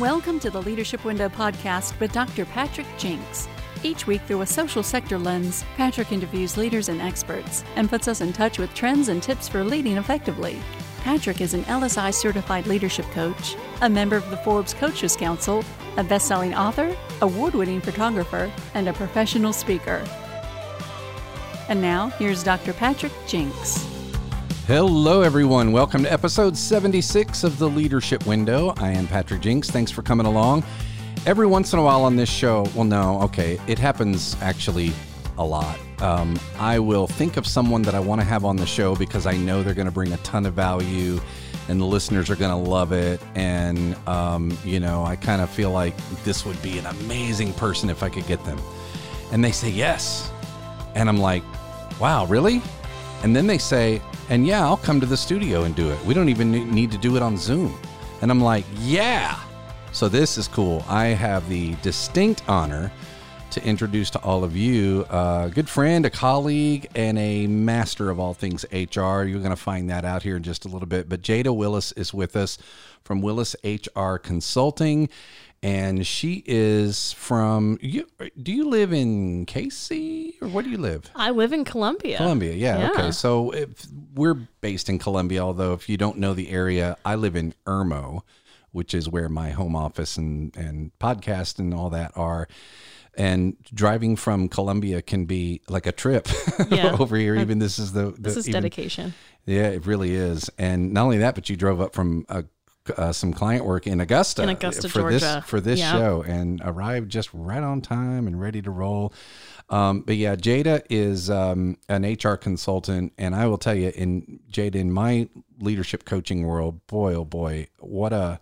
Welcome to the Leadership Window podcast with Dr. Patrick Jinks. Each week, through a social sector lens, Patrick interviews leaders and experts and puts us in touch with trends and tips for leading effectively. Patrick is an LSI certified leadership coach, a member of the Forbes Coaches Council, a best-selling author, award-winning photographer, and a professional speaker. And now, here's Dr. Patrick Jinks. Hello, everyone. Welcome to episode 76 of the Leadership Window. I am Patrick Jinks. Thanks for coming along. Every once in a while on this show, it happens actually a lot. I will think of someone that I want to have on the show because I know they're going to bring a ton of value and the listeners are going to love it. And, I kind of feel like this would be an amazing person if I could get them. And they say yes. And I'm like, wow, really? And then they say, and yeah, I'll come to the studio and do it. We don't even need to do it on Zoom. And I'm like, yeah. So this is cool. I have the distinct honor to introduce to all of you a good friend, a colleague, and a master of all things HR. You're going to find that out here in just a little bit. But Jada Willis is with us from Willis HR Consulting. And she is from, do you live in Casey or where do you live? I live in Columbia. Columbia, yeah. Okay. So we're based in Columbia, although if you don't know the area, I live in Irmo, which is where my home office and podcast and all that are. And driving from Columbia can be like a trip over here. Even this is dedication. Yeah, it really is. And not only that, but you drove up from some client work in Augusta, Georgia, for this show, and arrived just right on time and ready to roll. But yeah, Jada is an HR consultant, and I will tell you, in my leadership coaching world, boy oh boy, what a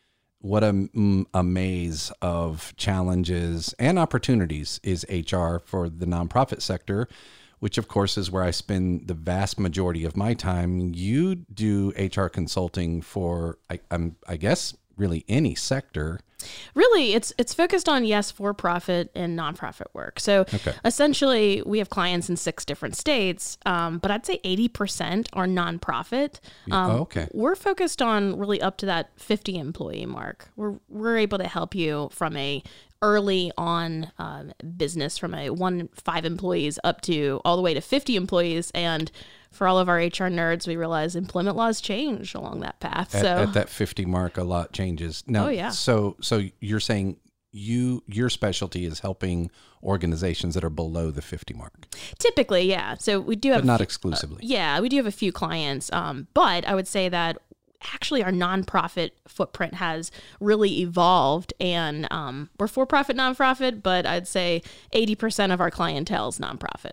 maze of challenges and opportunities is HR for the nonprofit sector, which of course is where I spend the vast majority of my time. You do HR consulting for, I guess, really any sector. Really, it's focused on, for-profit and nonprofit work. So essentially, we have clients in 6 different states, but I'd say 80% are nonprofit. We're focused on really up to that 50 employee mark. We're able to help you from a early on business from a 5 employees up to all the way to 50 employees. And for all of our HR nerds, we realize employment laws change along that path. At that 50 mark, a lot changes. Now, So you're saying your specialty is helping organizations that are below the 50 mark? Typically, yeah. So we do have... But not exclusively. We do have a few clients. But I would say that actually our nonprofit footprint has really evolved, and we're for-profit, nonprofit, but I'd say 80% of our clientele is nonprofit.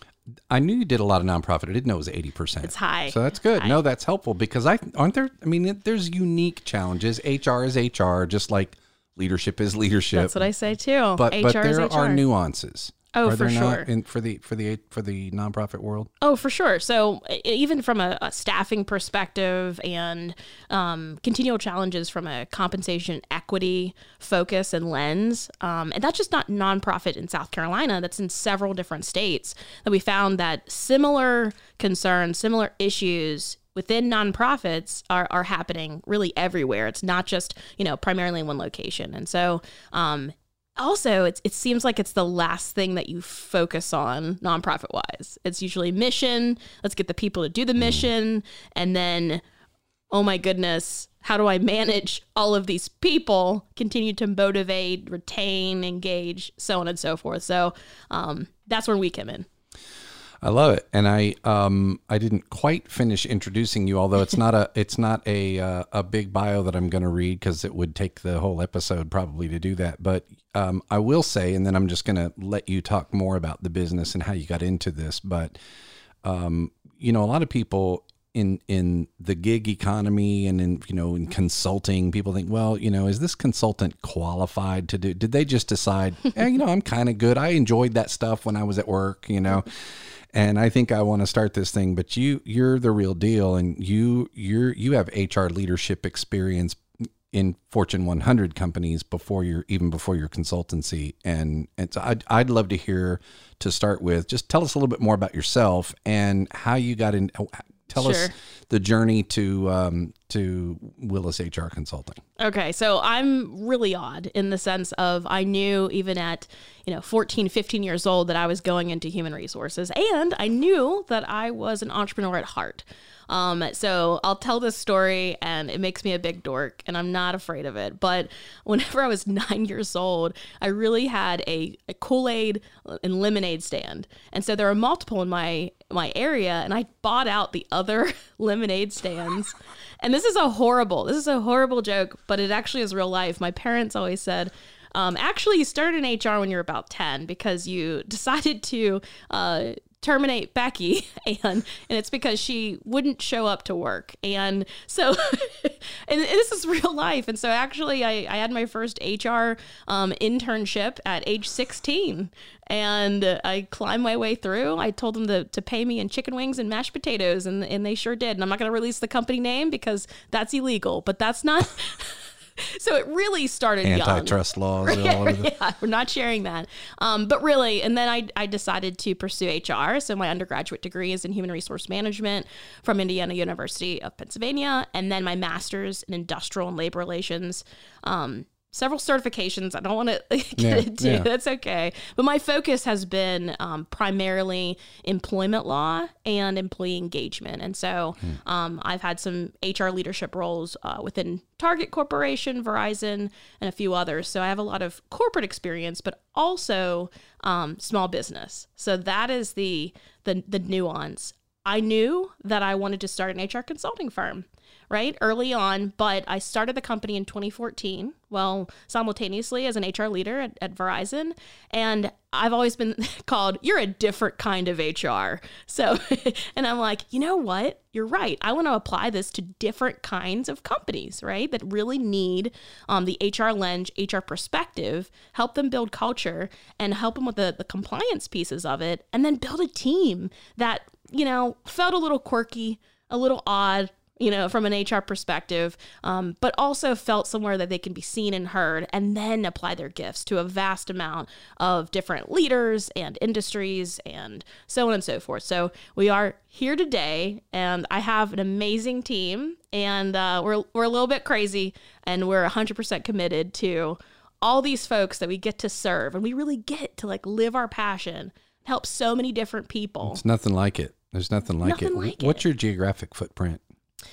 I knew you did a lot of nonprofit. I didn't know it was 80%. It's high. So that's good. No, that's helpful because there's unique challenges. HR is HR, just like leadership is leadership. That's what I say too. But there are nuances. Oh, for sure. For the nonprofit world. Oh, for sure. So even from a staffing perspective and continual challenges from a compensation equity focus and lens, and that's just not nonprofit in South Carolina. That's in several different states that we found that similar concerns, similar issues within nonprofits are happening really everywhere. It's not just, primarily in one location. And so, also, it seems like it's the last thing that you focus on nonprofit-wise. It's usually mission. Let's get the people to do the mission. And then, oh my goodness, how do I manage all of these people, continue to motivate, retain, engage, so on and so forth. So that's where we come in. I love it, and I didn't quite finish introducing you, although it's not a big bio that I'm going to read because it would take the whole episode probably to do that. But I will say, and then I'm just going to let you talk more about the business and how you got into this. But a lot of people in the gig economy and in consulting, people think, well, is this consultant qualified to do? Did they just decide, I'm kind of good. I enjoyed that stuff when I was at work, And I think I want to start this thing, but you're the real deal, and you have HR leadership experience in Fortune 100 companies before your consultancy, and so I'd love to hear, to start with, just tell us a little bit more about yourself and how you got in. Tell us the journey to to Willis HR Consulting? Okay, so I'm really odd in the sense of I knew even at 14, 15 years old that I was going into human resources, and I knew that I was an entrepreneur at heart. So I'll tell this story, and it makes me a big dork, and I'm not afraid of it. But whenever I was 9 years old, I really had a Kool-Aid and lemonade stand. And so there were multiple in my area, and I bought out the other lemonade stands. And this is a horrible joke, but it actually is real life. My parents always said, actually, you started in HR when you were about 10 because you decided to terminate Becky, and it's because she wouldn't show up to work. And so, and this is real life. And so actually I had my first HR internship at age 16, and I climbed my way through. I told them to pay me in chicken wings and mashed potatoes, and they sure did. And I'm not going to release the company name because that's illegal, but that's not... So it really started antitrust young. laws. Yeah, we're not sharing that. But really, and then I decided to pursue HR. So my undergraduate degree is in human resource management from Indiana University of Pennsylvania. And then my master's in industrial and labor relations. Several certifications I don't want to get into. Yeah. That's okay. But my focus has been primarily employment law and employee engagement. And so I've had some HR leadership roles within Target Corporation, Verizon, and a few others. So I have a lot of corporate experience, but also small business. So that is the nuance. I knew that I wanted to start an HR consulting firm, right, early on, but I started the company in 2014, simultaneously as an HR leader at Verizon, and I've always been called, you're a different kind of HR. So, and I'm like, you know what? You're right. I want to apply this to different kinds of companies, right, that really need the HR lens, HR perspective, help them build culture, and help them with the compliance pieces of it, and then build a team that, felt a little quirky, a little odd, from an HR perspective, but also felt somewhere that they can be seen and heard, and then apply their gifts to a vast amount of different leaders and industries and so on and so forth. So we are here today, and I have an amazing team, and we're a little bit crazy, and we're 100% committed to all these folks that we get to serve, and we really get to live our passion, help so many different people. It's nothing like it. There's nothing like it. What's your geographic footprint?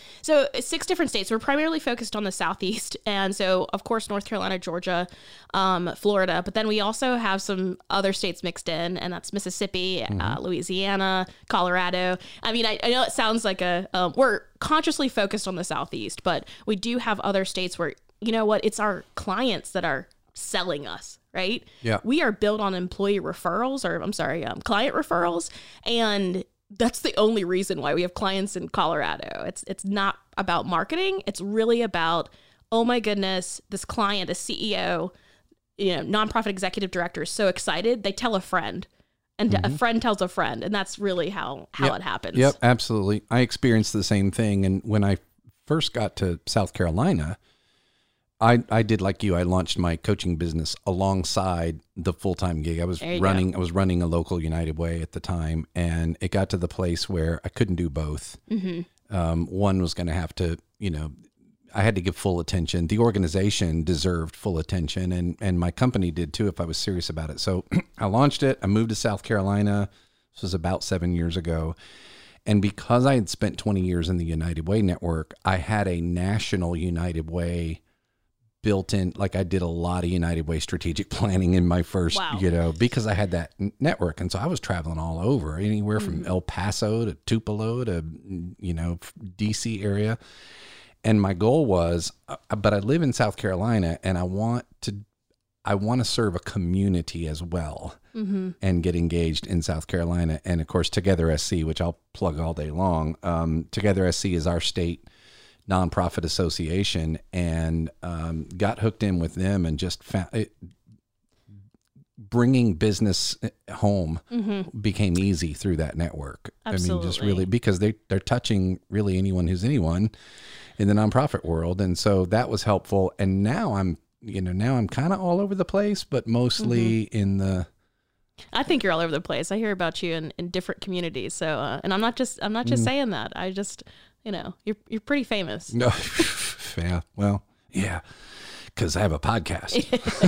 So 6 different states. We're primarily focused on the Southeast. And so, of course, North Carolina, Georgia, Florida. But then we also have some other states mixed in, and that's Mississippi, Louisiana, Colorado. I mean, I know it sounds like we're consciously focused on the Southeast, but we do have other states where, it's our clients that are selling us, right? Yeah. We are built on employee referrals, client referrals. And that's the only reason why we have clients in Colorado. It's not about marketing. It's really about, oh my goodness, this client, a CEO, nonprofit executive director is so excited. They tell a friend, and a friend tells a friend. And that's really how it happens. Yep, absolutely. I experienced the same thing. And when I first got to South Carolina, I did like you. I launched my coaching business alongside the full-time gig. I was running a local United Way at the time, and it got to the place where I couldn't do both. One was going to have to, I had to give full attention. The organization deserved full attention, and my company did too if I was serious about it. So I launched it. I moved to South Carolina. This was about 7 years ago. And because I had spent 20 years in the United Way network, I had a national United Way built in. I did a lot of United Way strategic planning in my first, because I had that network. And so I was traveling all over, anywhere from El Paso to Tupelo to, DC area. And my goal was, but I live in South Carolina, and I want to serve a community as well, and get engaged in South Carolina. And of course, Together SC, which I'll plug all day long. Together SC is our state nonprofit association, and got hooked in with them, and just found it, bringing business home became easy through that network. Absolutely. I mean, just really, because they're touching really anyone who's anyone in the nonprofit world. And so that was helpful. And now I'm kind of all over the place, but mostly in the... I think you're all over the place. I hear about you in different communities. So, and I'm not just saying that. you're pretty famous. No, yeah, well, yeah, because I have a podcast.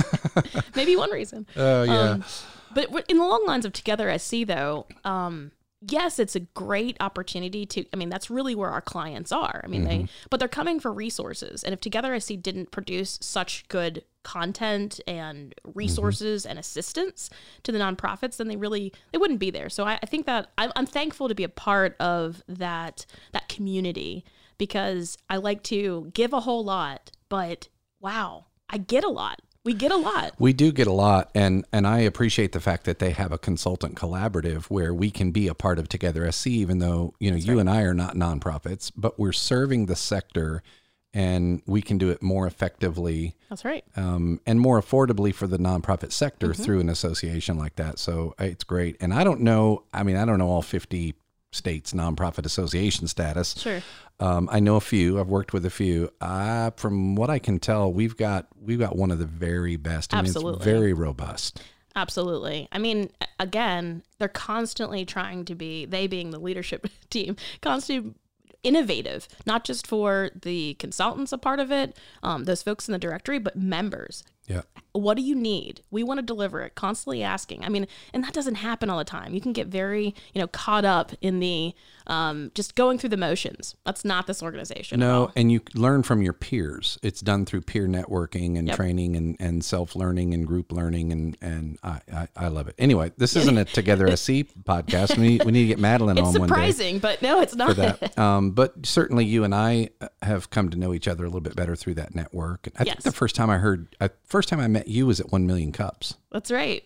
Maybe one reason. Oh, yeah. But in the long lines of Together SC, though, yes, it's a great opportunity that's really where our clients are. But they're coming for resources. And if Together SC didn't produce such good content and resources and assistance to the nonprofits, then they wouldn't be there. So I think that I'm thankful to be a part of that community, because I like to give a whole lot, but wow, I get a lot. We get a lot. We do get a lot, and I appreciate the fact that they have a consultant collaborative where we can be a part of Together SC, even though you and I are not nonprofits, but we're serving the sector, and we can do it more effectively. That's right. And more affordably for the nonprofit sector through an association like that. So it's great. And I don't know all 50 states nonprofit association status. Sure. I know a few. I've worked with a few. From what I can tell, we've got one of the very best. Absolutely. It's very robust. Absolutely. Again, they're constantly trying to be, they being the leadership team, constantly innovative, not just for the consultants a part of it, those folks in the directory, but members. Yeah. What do you need? We want to deliver it, constantly asking. And that doesn't happen all the time. You can get very, caught up in the just going through the motions. That's not this organization. No, and you learn from your peers. It's done through peer networking and training and self-learning and group learning, and I love it. Anyway, this isn't a Together SC podcast. We need to get Madeline on one day. It's surprising, but no, it's not. For that. But certainly you and I have come to know each other a little bit better through that network. I think the first time I met you was at 1 Million Cups. That's right.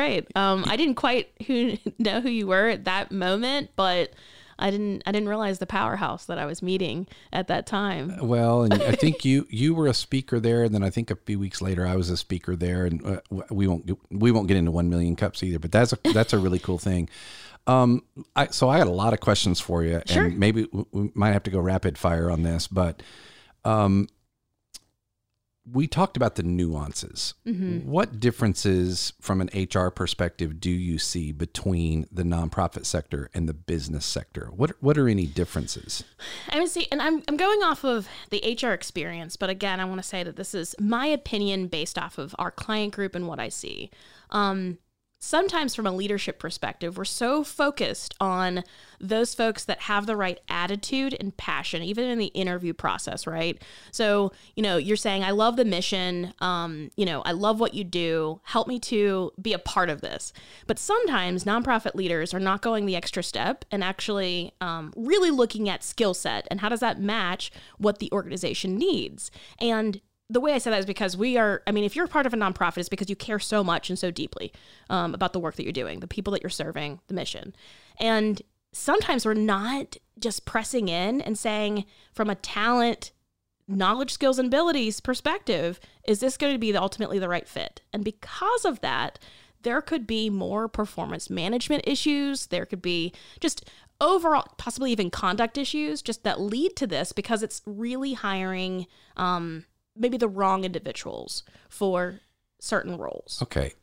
I didn't quite know who you were at that moment, but I didn't realize the powerhouse that I was meeting at that time. Well, and I think you were a speaker there, and then I think a few weeks later I was a speaker there, and we won't get into 1 Million Cups either, but that's a really cool thing. So I had a lot of questions for you, Sure. and maybe we might have to go rapid fire on this, but we talked about the nuances. Mm-hmm. What differences from an HR perspective do you see between the nonprofit sector and the business sector? What are any differences? I'm going off of the HR experience, but again, I want to say that this is my opinion based off of our client group and what I see. Sometimes from a leadership perspective, we're so focused on those folks that have the right attitude and passion, even in the interview process, right? So, you're saying, I love the mission. I love what you do. Help me to be a part of this. But sometimes nonprofit leaders are not going the extra step and actually really looking at skill set and how does that match what the organization needs. And the way I say that is because if you're part of a nonprofit, it's because you care so much and so deeply about the work that you're doing, the people that you're serving, the mission. And sometimes we're not just pressing in and saying, from a talent, knowledge, skills, and abilities perspective, is this going to be ultimately the right fit? And because of that, there could be more performance management issues. There could be just overall, possibly even conduct issues just that lead to this, because it's really hiring maybe the wrong individuals for certain roles. Okay.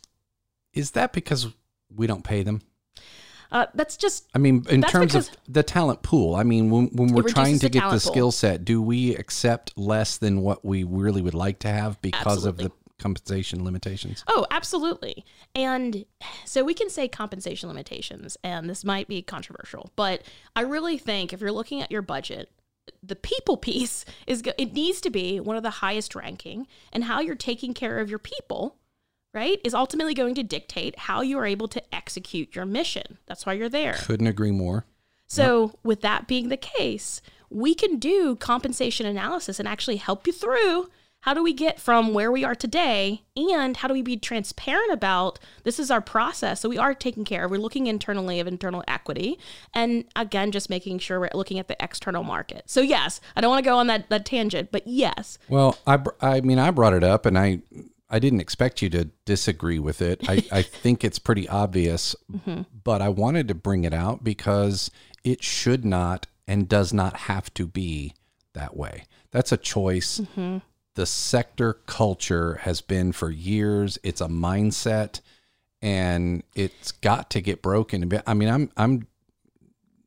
Is that because we don't pay them? That's just... in terms of the talent pool, when we're trying to get the skill set, do we accept less than what we really would like to have because of the compensation limitations? Oh, absolutely. And so we can say compensation limitations, and this might be controversial, but I really think if you're looking at your budget, the people piece it needs to be one of the highest ranking, and how you're taking care of your people, right, is ultimately going to dictate how you are able to execute your mission. That's why you're there. Couldn't agree more. So with that being the case, we can do compensation analysis and actually help you through how do we get from where we are today, and how do we be transparent about this is our process. So we are taking care of, we're looking internally of internal equity, and again, just making sure we're looking at the external market. So yes, I don't want to go on that tangent, but yes. Well, I brought it up, and I didn't expect you to disagree with it. I think it's pretty obvious, but I wanted to bring it out because it should not and does not have to be that way. That's a choice. The sector culture has been for years. It's a mindset, and it's got to get broken. I'm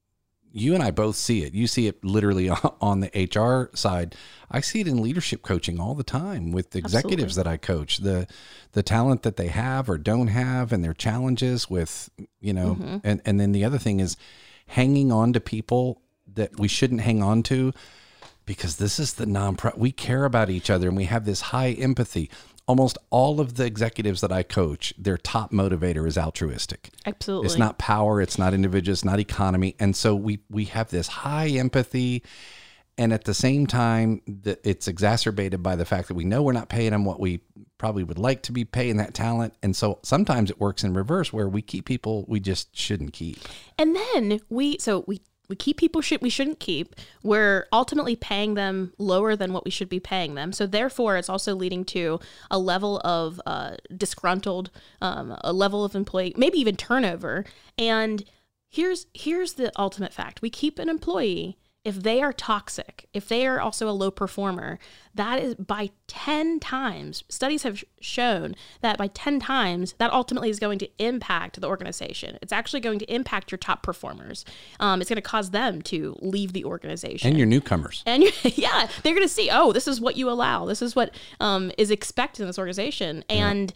you and I both see it. You see it literally on the HR side. I see it in leadership coaching all the time with the executives that I coach, the talent that they have or don't have and their challenges with, and then the other thing is hanging on to people that we shouldn't hang on to, because this is the nonprofit. We care about each other and we have this high empathy. Almost all of the executives that I coach, their top motivator is altruistic. Absolutely. It's not power. It's not individual. It's not economy. And so we have this high empathy. And at the same time, it's exacerbated by the fact that we know we're not paying them what we probably would like to be paying that talent. And so sometimes it works in reverse where we keep people we just shouldn't keep. And then we keep people we shouldn't keep. We're ultimately paying them lower than what we should be paying them. So therefore, it's also leading to a level of disgruntled, a level of employee, maybe even turnover. And here's the ultimate fact. We keep an employee if they are toxic, if they are also a low performer. That is by 10 times. Studies have shown that by 10 times, that ultimately is going to impact the organization. It's actually going to impact your top performers. It's going to cause them to leave the organization. And your newcomers. And yeah, they're going to see, oh, this is what you allow. This is what is expected in this organization. And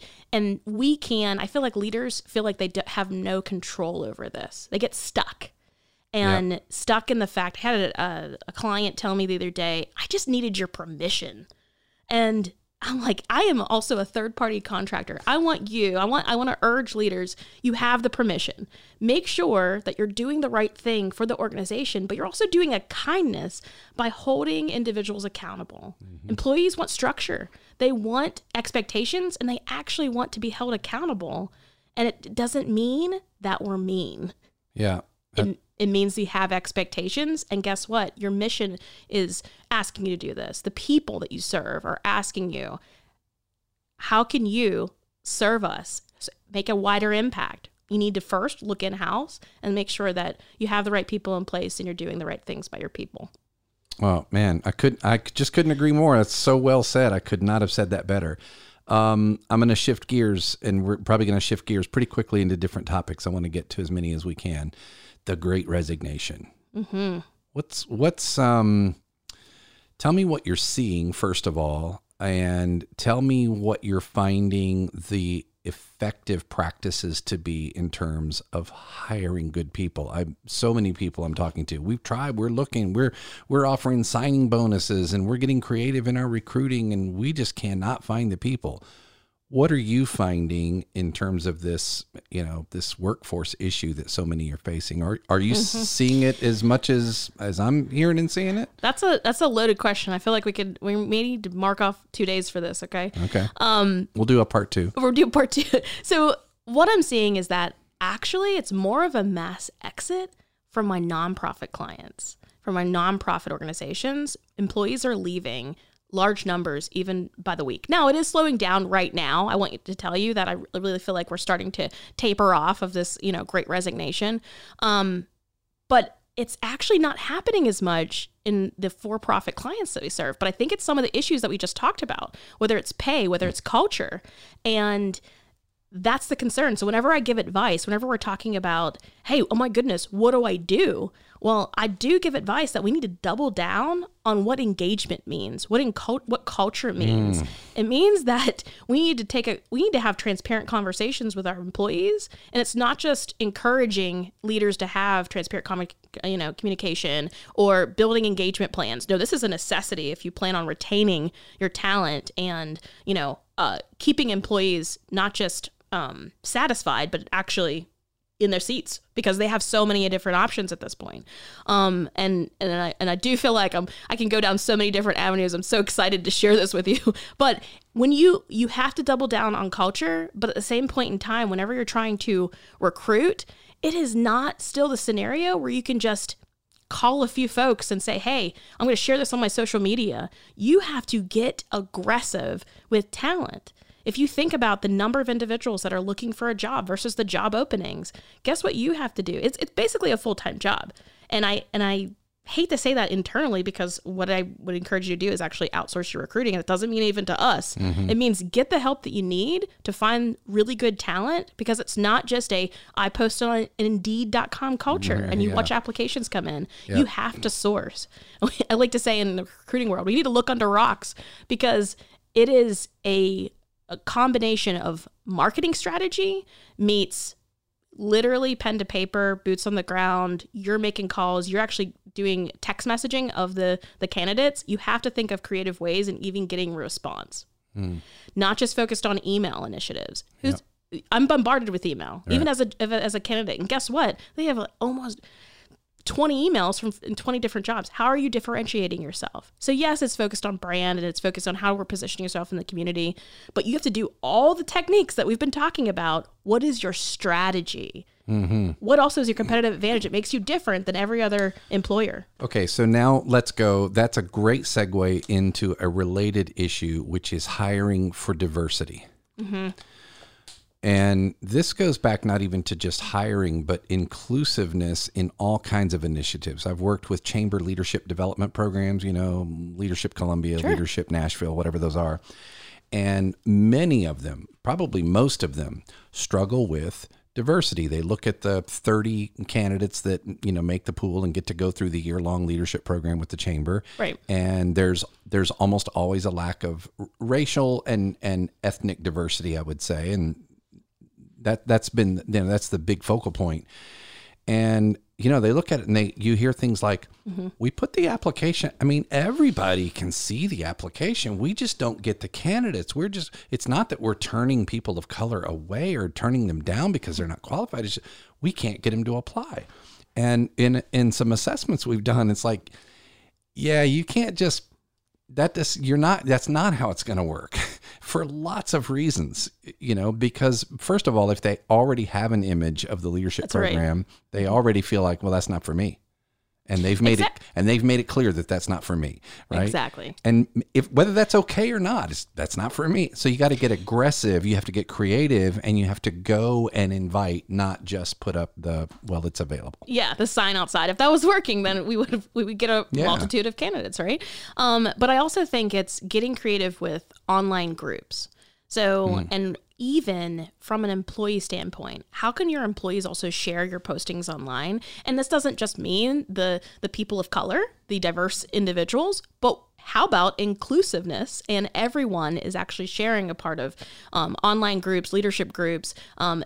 we can, I feel like leaders feel like they have no control over this. They get stuck. And stuck in the fact, I had a client tell me the other day, I just needed your permission. And I'm like, I am also a third-party contractor. I want to urge leaders, you have the permission. Make sure that you're doing the right thing for the organization, but you're also doing a kindness by holding individuals accountable. Mm-hmm. Employees want structure. They want expectations, and they actually want to be held accountable. And it doesn't mean that we're mean. Yeah. It means you have expectations, and guess what? Your mission is asking you to do this. The people that you serve are asking you, how can you serve us, make a wider impact? You need to first look in-house and make sure that you have the right people in place and you're doing the right things by your people. Well, man, I just couldn't agree more. That's so well said. I could not have said that better. I'm going to shift gears, and we're probably going to shift gears pretty quickly into different topics. I want to get to as many as we can. The Great Resignation. Mm-hmm. Tell me what you're seeing, first of all, and tell me what you're finding the effective practices to be in terms of hiring good people. So many people I'm talking to. We've tried, we're looking, we're offering signing bonuses, and we're getting creative in our recruiting, and we just cannot find the people. What are you finding in terms of this, this workforce issue that so many are facing? Are you seeing it as much as I'm hearing and seeing it? That's a loaded question. I feel like we may need to mark off 2 days for this. Okay. Okay. We'll do a part 2. We'll do part 2. So what I'm seeing is that actually it's more of a mass exit from my nonprofit clients, from my nonprofit organizations. Employees are leaving large numbers even by the week. Now, it is slowing down right now. I want to tell you that I really feel like we're starting to taper off of this, Great Resignation. But it's actually not happening as much in the for-profit clients that we serve. But I think it's some of the issues that we just talked about, whether it's pay, whether it's culture. And that's the concern. So whenever I give advice, whenever we're talking about, hey, oh my goodness, what do I do? Well, I do give advice that we need to double down on what engagement means, what culture means. It means that we need to have transparent conversations with our employees, and it's not just encouraging leaders to have transparent communication or building engagement plans. No, this is a necessity if you plan on retaining your talent and keeping employees not just satisfied, but actually in their seats, because they have so many different options at this point. And I do feel like I can go down so many different avenues. I'm so excited to share this with you. But when you have to double down on culture, but at the same point in time, whenever you're trying to recruit, it is not still the scenario where you can just call a few folks and say, hey, I'm going to share this on my social media. You have to get aggressive with talent. If you think about the number of individuals that are looking for a job versus the job openings, guess what you have to do? It's basically a full-time job. And I hate to say that internally, because what I would encourage you to do is actually outsource your recruiting. And it doesn't mean even to us. It means get the help that you need to find really good talent, because it's not just I post on an Indeed.com culture and you watch applications come in. You have to source. I like to say in the recruiting world, we need to look under rocks, because it is a combination of marketing strategy meets literally pen to paper, boots on the ground. You're making calls. You're actually doing text messaging of the candidates. You have to think of creative ways and even getting a response. Not just focused on email initiatives. I'm bombarded with email, even as a candidate. And guess what? They have almost 20 emails from 20 different jobs. How are you differentiating yourself? So yes, it's focused on brand and it's focused on how we're positioning yourself in the community, but you have to do all the techniques that we've been talking about. What is your strategy? What also is your competitive advantage? It makes you different than every other employer. Okay, so now let's go. That's a great segue into a related issue, which is hiring for diversity. And this goes back not even to just hiring, but inclusiveness in all kinds of initiatives. I've worked with chamber leadership development programs, Leadership Columbia, Leadership Nashville, whatever those are. And many of them, probably most of them, struggle with diversity. They look at the 30 candidates that, make the pool and get to go through the year-long leadership program with the chamber. Right. And there's almost always a lack of racial and ethnic diversity, I would say. And that's been, that's the big focal point. And, they look at it and you hear things like, we put the application, everybody can see the application. We just don't get the candidates. It's not that we're turning people of color away or turning them down because they're not qualified. It's just, we can't get them to apply. And in some assessments we've done, it's like, you can't just, that's not how it's going to work for lots of reasons, because first of all, if they already have an image of the leadership program, they already feel like, well, that's not for me. And they've made it clear that that's not for me. Right. Exactly. And whether that's okay or not, that's not for me. So you got to get aggressive. You have to get creative, and you have to go and invite, not just put up it's available. Yeah. The sign outside. If that was working, then we would get a multitude of candidates. Right. But I also think it's getting creative with online groups. So, and even from an employee standpoint, how can your employees also share your postings online? And this doesn't just mean the people of color, the diverse individuals, but how about inclusiveness? And everyone is actually sharing a part of online groups, leadership groups.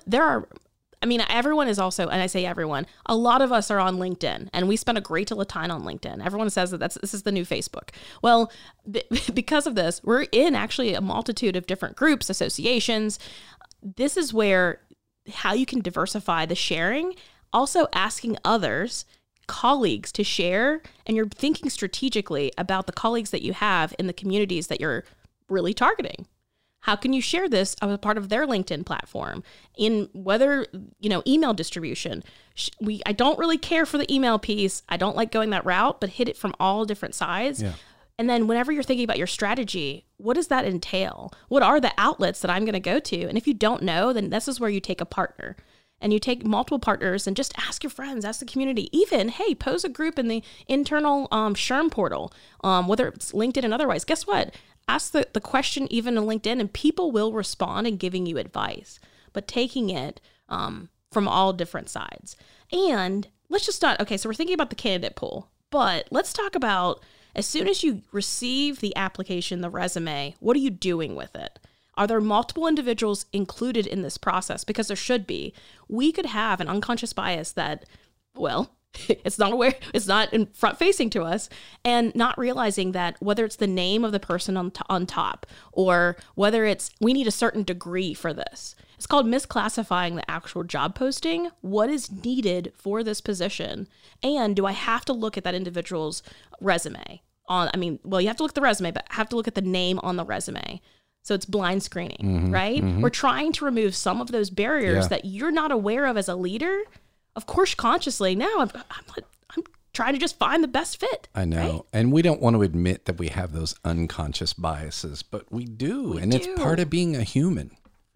Everyone is also, and I say everyone, a lot of us are on LinkedIn, and we spend a great deal of time on LinkedIn. Everyone says that this is the new Facebook. Well, because of this, we're in actually a multitude of different groups, associations. This is where how you can diversify the sharing, also asking others, colleagues, to share, and you're thinking strategically about the colleagues that you have in the communities that you're really targeting. How can you share this as a part of their LinkedIn platform? In whether, email distribution. I don't really care for the email piece. I don't like going that route, but hit it from all different sides. Yeah. And then whenever you're thinking about your strategy, what does that entail? What are the outlets that I'm going to go to? And if you don't know, then this is where you take a partner. And you take multiple partners and just ask your friends, ask the community. Even, hey, pose a group in the internal SHRM portal, whether it's LinkedIn and otherwise. Guess what? Ask the question even on LinkedIn, and people will respond in giving you advice, but taking it from all different sides. And let's just start. Okay, so we're thinking about the candidate pool, but let's talk about as soon as you receive the application, the resume, what are you doing with it? Are there multiple individuals included in this process? Because there should be. We could have an unconscious bias that, it's not in front facing to us, and not realizing that whether it's the name of the person on top, or whether it's we need a certain degree for this. It's called misclassifying the actual job posting. What is needed for this position? And do I have to look at that individual's resume? You have to look at the resume, but have to look at the name on the resume. So it's blind screening, right? We're trying to remove some of those barriers that you're not aware of as a leader. Of course, consciously, now I'm trying to just find the best fit. I know. Right? And we don't want to admit that we have those unconscious biases, but we do. It's part of being a human.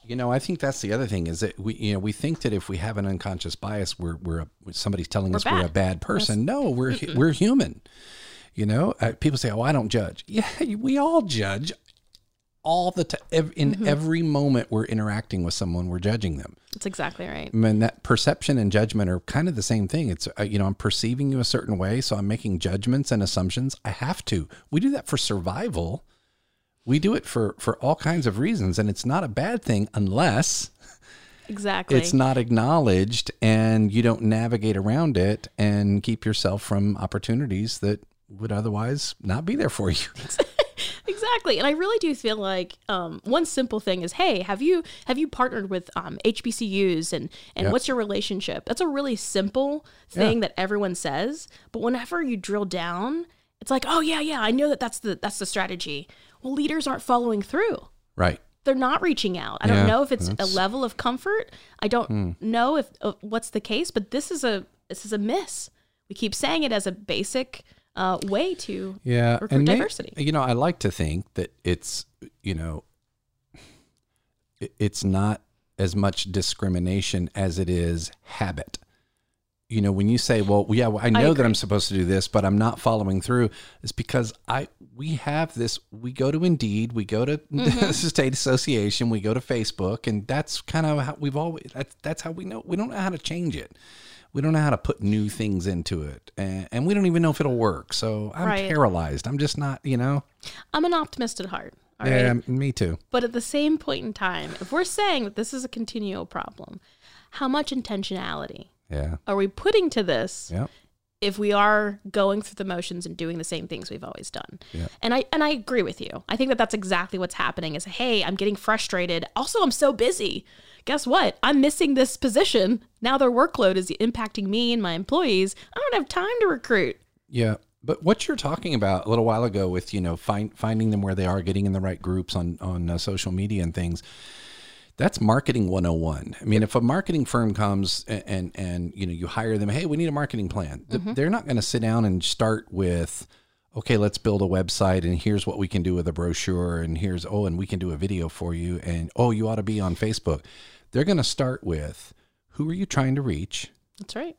I think that's the other thing is that we think that if we have an unconscious bias, somebody's telling us we're a bad person. Yes. No, we're human. People say, "Oh, I don't judge." Yeah, we all judge all the time. In every moment we're interacting with someone, we're judging them. That's exactly right. I mean, that perception and judgment are kind of the same thing. It's, I'm perceiving you a certain way, so I'm making judgments and assumptions. I have to. We do that for survival. We do it for all kinds of reasons, and it's not a bad thing unless exactly it's not acknowledged and you don't navigate around it and keep yourself from opportunities that would otherwise not be there for you. Exactly. And I really do feel like one simple thing is, hey, have you partnered with HBCUs and yep. what's your relationship? That's a really simple thing that everyone says. But whenever you drill down, it's like, oh, yeah, I know that's the strategy. Well, leaders aren't following through. Right. They're not reaching out. I don't know if it's a level of comfort. I don't know if what's the case, but this is a miss. We keep saying it as a basic way to recruit diversity. I like to think that it's, it's not as much discrimination as it is habit. When you say, well, I know that I'm supposed to do this, but I'm not following through, it's because we have this, we go to Indeed, we go to State Association, we go to Facebook, and that's kind of how that's how we know. We don't know how to change it. We don't know how to put new things into it. And we don't even know if it'll work. So I'm paralyzed. I'm just not, I'm an optimist at heart. All yeah, right? Me too. But at the same point in time, if we're saying that this is a continual problem, how much intentionality are we putting to this if we are going through the motions and doing the same things we've always done? Yeah. And I agree with you. I think that that's exactly what's happening is, hey, I'm getting frustrated. Also, I'm so busy. Guess what? I'm missing this position. Now their workload is impacting me and my employees. I don't have time to recruit. Yeah. But what you're talking about a little while ago with, finding them where they are, getting in the right groups on social media and things, that's marketing 101. I mean, if a marketing firm comes and you hire them, hey, we need a marketing plan. They're not going to sit down and start with, okay, let's build a website and here's what we can do with a brochure and and we can do a video for you and, you ought to be on Facebook. They're going to start with, who are you trying to reach? That's right.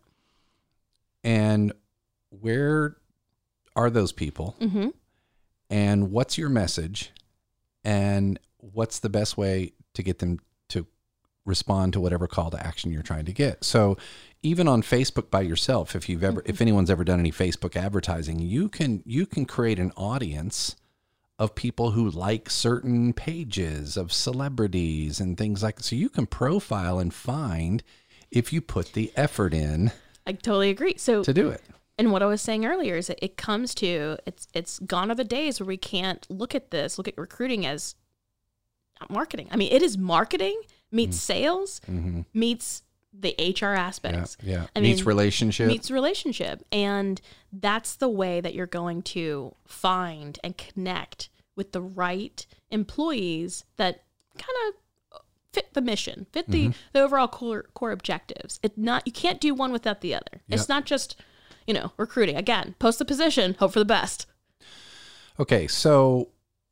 And where are those people? Mm-hmm. And what's your message? And what's the best way to get them to respond to whatever call to action you're trying to get? So even on Facebook by yourself, if anyone's ever done any Facebook advertising, you can create an audience of people who like certain pages of celebrities and things like that. So you can profile and find if you put the effort in. I totally agree. So to do it. And what I was saying earlier is that it comes to, it's gone are the days where we can't look at recruiting as marketing. I mean, it is marketing meets sales, meets the HR aspects. Yeah. Meets relationship. And that's the way that you're going to find and connect with the right employees that kind of fit the mission, fit the overall core objectives. You can't do one without the other. Yep. It's not just, recruiting. Again, post the position, hope for the best. Okay. So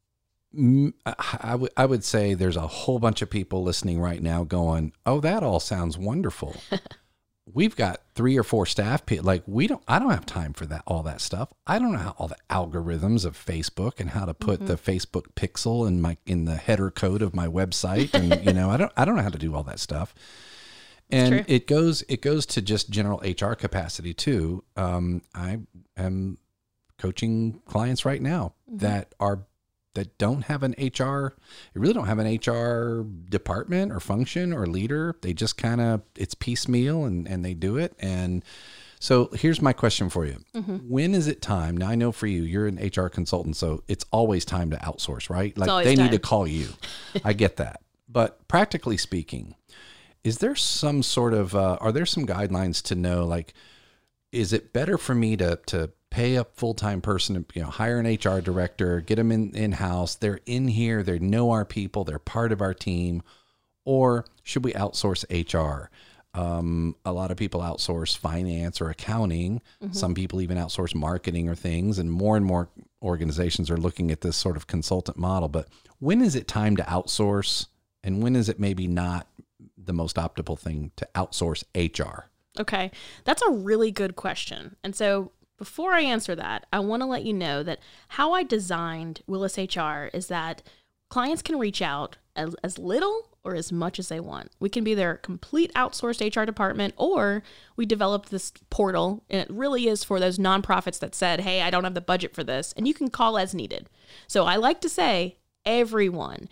I would say there's a whole bunch of people listening right now going, oh, that all sounds wonderful. We've got 3 or 4 staff people. Like I don't have time for all that stuff. I don't know how all the algorithms of Facebook and how to put the Facebook pixel in the header code of my website. And, I don't know how to do all that stuff. And it goes to just general HR capacity too. I am coaching clients right now that don't have an HR, they really don't have an HR department or function or leader. They just it's piecemeal and they do it. And so here's my question for you. When is it time? Now I know for you, you're an HR consultant, so it's always time to outsource, right? Like they need to call you. I get that. But practically speaking, is there some sort of, are there some guidelines to know, like, is it better for me to pay a full-time person, hire an HR director, get them in-house, they're in here, they know our people, they're part of our team, or should we outsource HR? A lot of people outsource finance or accounting. Some people even outsource marketing or things, and more organizations are looking at this sort of consultant model. But when is it time to outsource And when is it maybe not the most optimal thing to outsource HR? Okay, that's a really good question. And so before I answer that, I want to let you know that how I designed Willis HR is that clients can reach out as little or as much as they want. We can be their complete outsourced HR department, or we developed this portal, and it really is for those nonprofits that said, hey, I don't have the budget for this, and you can call as needed. So I like to say everyone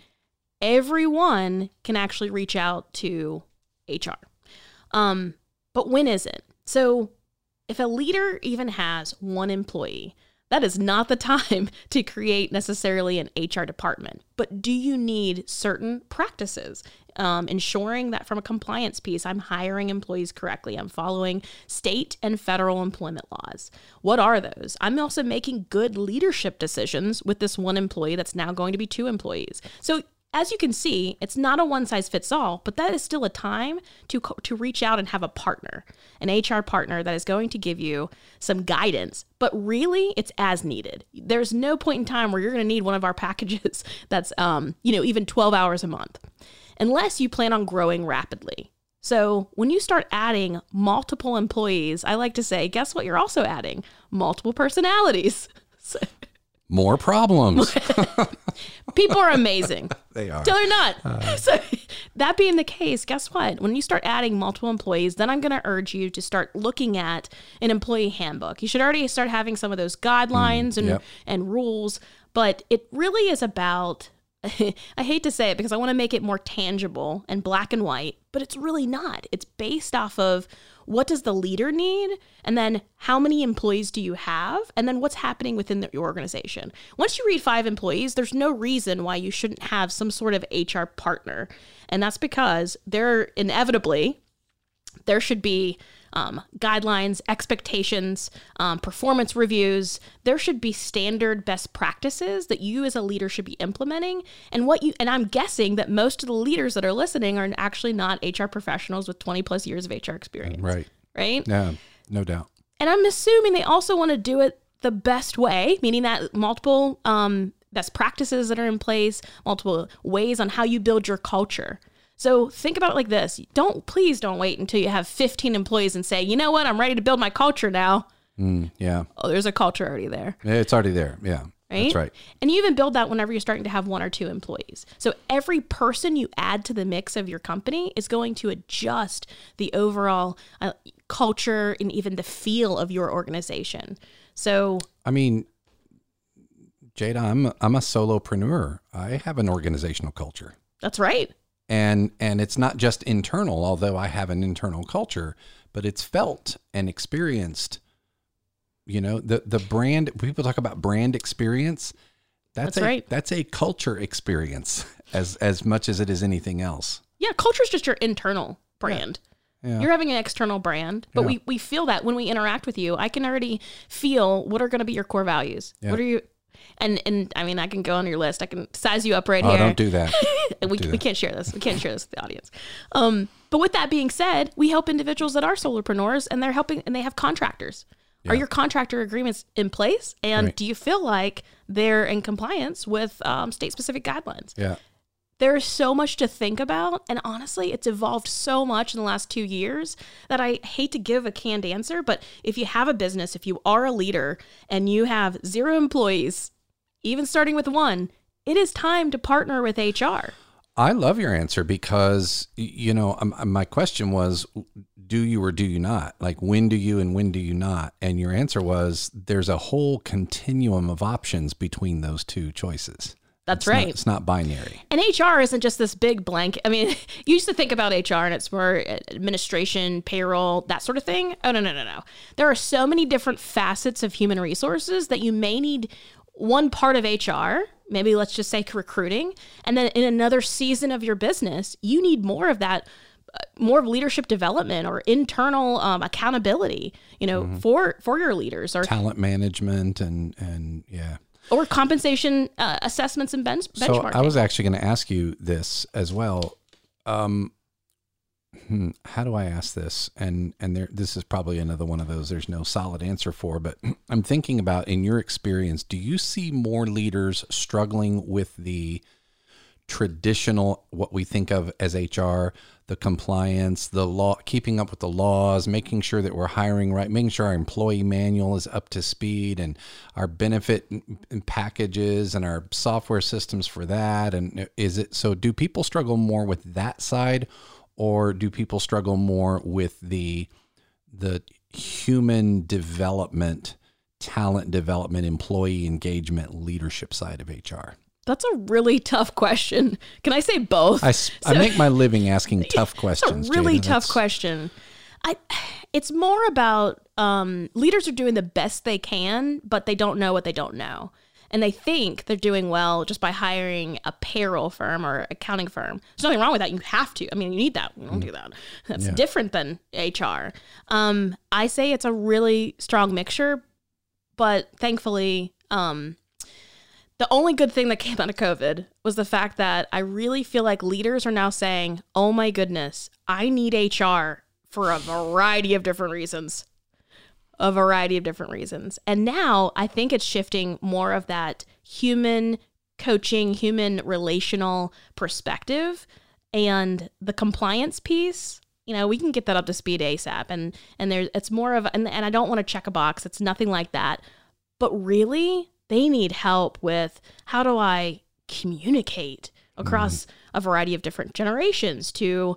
can actually reach out to HR. But when is it? So if a leader even has one employee, that is not the time to create necessarily an HR department. But do you need certain practices? Ensuring that from a compliance piece, I'm hiring employees correctly. I'm following state and federal employment laws. What are those? I'm also making good leadership decisions with this one employee that's now going to be 2 employees. So as you can see, it's not a one-size-fits-all, but that is still a time to reach out and have a partner, an HR partner that is going to give you some guidance. But really, it's as needed. There's no point in time where you're going to need one of our packages that's, even 12 hours a month, unless you plan on growing rapidly. So when you start adding multiple employees, I like to say, guess what you're also adding? Multiple personalities. So, more problems. people are amazing. They are. Till they're not. So that being the case, guess what? When you start adding multiple employees, then I'm going to urge you to start looking at an employee handbook. You should already start having some of those guidelines and rules, but it really is about, I hate to say it because I want to make it more tangible and black and white, but it's really not. It's based off of what does the leader need? And then how many employees do you have? And then what's happening within your organization? Once you reach 5 employees, there's no reason why you shouldn't have some sort of HR partner. And that's because there should be guidelines, expectations, performance reviews. There should be standard best practices that you as a leader should be implementing. And I'm guessing that most of the leaders that are listening are actually not HR professionals with 20 plus years of HR experience. Right. Right? Yeah, no doubt. And I'm assuming they also want to do it the best way, meaning that multiple best practices that are in place, multiple ways on how you build your culture. So think about it like this. Please don't wait until you have 15 employees and say, you know what, I'm ready to build my culture now. Yeah. Oh, there's a culture already there. It's already there. Yeah. Right? That's right. And you even build that whenever you're starting to have 1 or 2 employees. So every person you add to the mix of your company is going to adjust the overall culture and even the feel of your organization. So, I mean, Jada, I'm a solopreneur. I have an organizational culture. That's right. And it's not just internal, although I have an internal culture, but it's felt and experienced. You know, the brand, people talk about brand experience. That's right. That's a culture experience as much as it is anything else. Yeah. Culture is just your internal brand. Yeah. You're having an external brand, but we feel that when we interact with you. I can already feel what are going to be your core values. Yeah. What are you? And I mean, I can go on your list. I can size you up right here. Oh, don't do that. We can't share this. We can't share this with the audience. But with that being said, we help individuals that are solopreneurs, and they have contractors. Yeah. Are your contractor agreements in place? And do you feel like they're in compliance with state-specific guidelines? Yeah. There's so much to think about. And honestly, it's evolved so much in the last 2 years that I hate to give a canned answer. But if you have a business, if you are a leader and you have 0 employees, even starting with 1, it is time to partner with HR. I love your answer because, my question was, do you or do you not? Like, when do you and when do you not? And your answer was, there's a whole continuum of options between those 2 choices. That's right. It's not binary. And HR isn't just this big blank. I mean, you used to think about HR and it's more administration, payroll, that sort of thing. Oh, no. There are so many different facets of human resources that you may need one part of HR, maybe let's just say recruiting, and then in another season of your business, you need more of that, more of leadership development or internal accountability, for your leaders, or talent management and yeah. Or compensation assessments and benchmarking. So I was actually going to ask you this as well. How do I ask this? And this is probably another one of those there's no solid answer for, but I'm thinking about, in your experience, do you see more leaders struggling with the traditional, what we think of as HR, the compliance, the law, keeping up with the laws, making sure that we're hiring right, making sure our employee manual is up to speed and our benefit and packages and our software systems for that. And so do people struggle more with that side, or do people struggle more with the human development, talent development, employee engagement, leadership side of HR? That's a really tough question. Can I say both? I make my living asking tough questions. It's a really Jada. tough question. It's more about leaders are doing the best they can, but they don't know what they don't know. And they think they're doing well just by hiring a payroll firm or accounting firm. There's nothing wrong with that. You have to. I mean, you need that. You don't do that. That's different than HR. I say it's a really strong mixture, but thankfully, the only good thing that came out of COVID was the fact that I really feel like leaders are now saying, oh my goodness, I need HR for a variety of different reasons. And now I think it's shifting more of that human coaching, human relational perspective, and the compliance piece. We can get that up to speed ASAP. And it's more of, and I don't want to check a box. It's nothing like that. But really, they need help with, how do I communicate across a variety of different generations to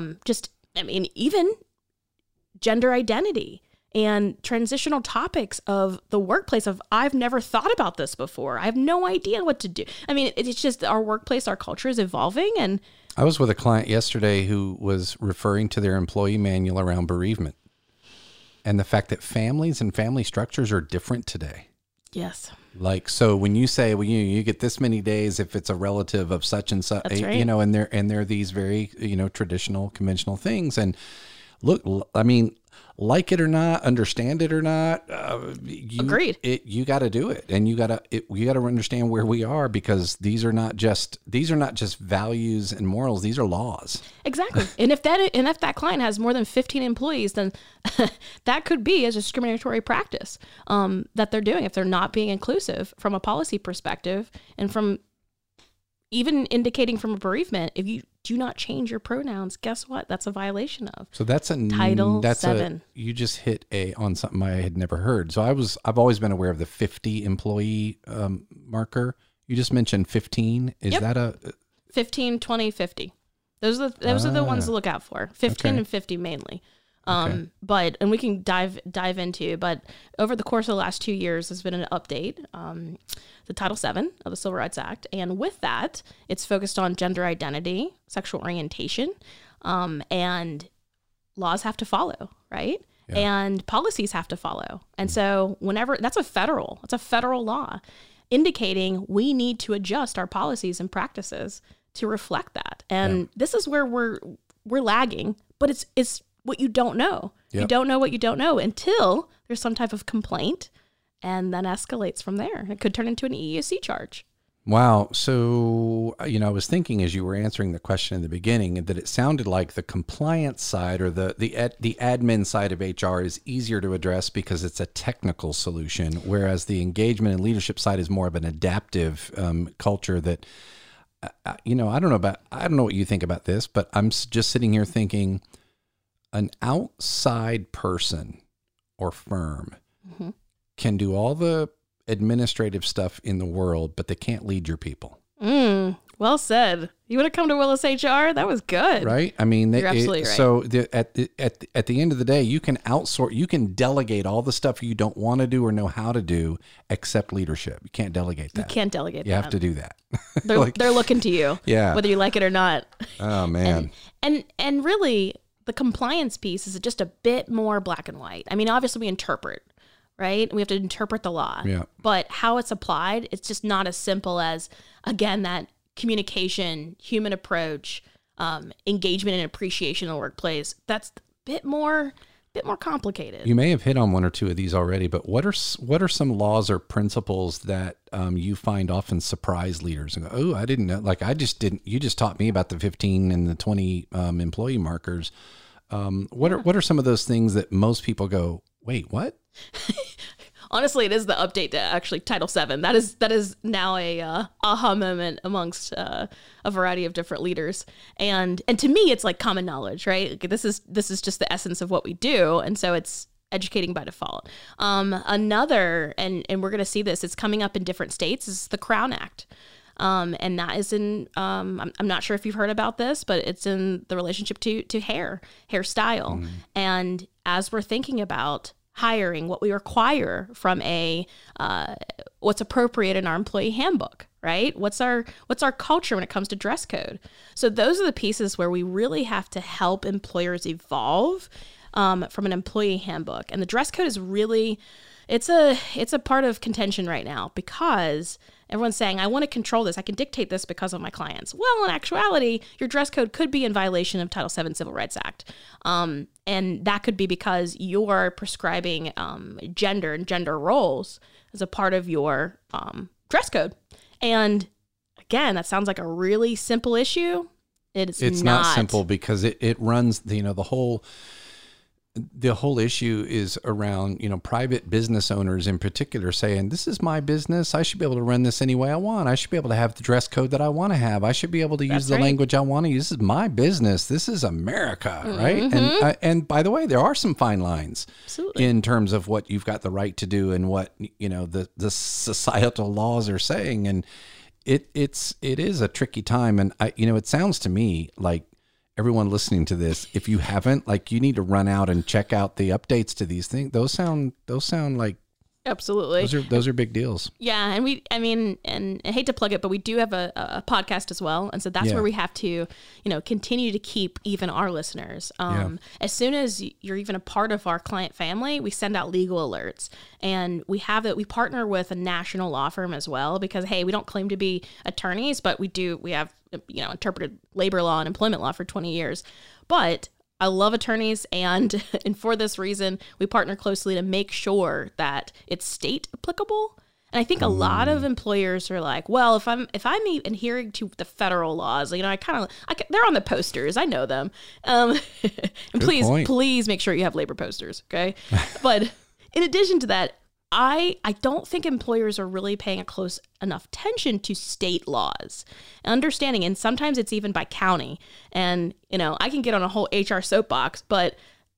even gender identity and transitional topics of the workplace of, I've never thought about this before. I have no idea what to do. I mean, it's just our workplace, our culture is evolving. And I was with a client yesterday who was referring to their employee manual around bereavement and the fact that families and family structures are different today. Yes. Like, so when you say, well, you get this many days if it's a relative of such and such, That's right. and there are these very, traditional, conventional things. And look, I mean, like it or not, understand it or not, Agreed. You got to do it, and you got to understand where we are, because these are not just values and morals; these are laws. Exactly. And if that client has more than 15 employees, then that could be a discriminatory practice that they're doing if they're not being inclusive from a policy perspective, and from even indicating from a bereavement. If you do not change your pronouns, guess what? That's a violation of. So that's Title VII. You just hit on something I had never heard. So I've always been aware of the 50 employee marker. You just mentioned 15. Is that a 15, 20, 50? Those are the ones to look out for. 15 and 50 mainly. And we can dive into, but over the course of the last 2 years, there's been an update, the Title VII of the Civil Rights Act. And with that, it's focused on gender identity, sexual orientation, and laws have to follow, right? Yeah. And policies have to follow. And so that's a federal law indicating we need to adjust our policies and practices to reflect that. And this is where we're lagging, but it's what you don't know. Yep. You don't know what you don't know until there's some type of complaint, and then escalates from there. It could turn into an EEOC charge. Wow. So, I was thinking as you were answering the question in the beginning that it sounded like the compliance side, or the admin side of HR, is easier to address because it's a technical solution, whereas the engagement and leadership side is more of an adaptive culture that, I don't know what you think about this, but I'm just sitting here thinking, an outside person or firm can do all the administrative stuff in the world, but they can't lead your people. Well said. You want to come to Willis HR? That was good. Right? I mean, you're absolutely right. So at the end of the day, you can outsource, you can delegate all the stuff you don't want to do or know how to do, except leadership. You can't delegate that. You can't delegate that. You have to do that. They're looking to you. Yeah. Whether you like it or not. Oh, man. And really, the compliance piece is just a bit more black and white. I mean, obviously we interpret, right? We have to interpret the law. Yeah. But how it's applied, it's just not as simple as, again, that communication, human approach, engagement and appreciation in the workplace. That's a bit more complicated. You may have hit on one or two of these already, but what are some laws or principles that you find often surprise leaders and go, oh, I didn't know, like you just taught me about the 15 and the 20 employee markers. What are some of those things that most people go, wait, what? honestly, it is the update to actually Title VII. That is now a aha moment amongst a variety of different leaders. And to me, it's like common knowledge, right? Like, this is just the essence of what we do. And so it's educating by default. Another, and we're going to see this, it's coming up in different states, is the Crown Act. And that is in, I'm not sure if you've heard about this, but it's in the relationship to hairstyle. And as we're thinking about hiring, what we require from what's appropriate in our employee handbook, right? What's our culture when it comes to dress code? So those are the pieces where we really have to help employers evolve from an employee handbook. And the dress code is really, it's a part of contention right now because everyone's saying, I want to control this. I can dictate this because of my clients. Well, in actuality, your dress code could be in violation of Title VII Civil Rights Act. And that could be because you're prescribing gender and gender roles as a part of your dress code. And again, that sounds like a really simple issue. It's not simple because it runs, the whole issue is around, private business owners in particular saying, this is my business. I should be able to run this any way I want. I should be able to have the dress code that I want to have. I should be able to use the language I want to use. This is my business. This is America, right? And by the way, there are some fine lines in terms of what you've got the right to do and what, the societal laws are saying. And it is a tricky time. And it sounds to me like, everyone listening to this, if you haven't, you need to run out and check out the updates to these things. Those sound like absolutely those are big deals. Yeah, and I hate to plug it, but we do have a podcast as well, and so that's where we have to, continue to keep even our listeners. As soon as you're even a part of our client family, we send out legal alerts, and we partner with a national law firm as well because hey, we don't claim to be attorneys, but we have interpreted labor law and employment law for 20 years. But I love attorneys, and for this reason, we partner closely to make sure that it's state applicable. And I think a lot of employers are like, well, if I'm adhering to the federal laws, they're on the posters. I know them. And please make sure you have labor posters, okay? But in addition to that, I don't think employers are really paying a close enough attention to state laws, understanding, and sometimes it's even by county. And, I can get on a whole HR soapbox, but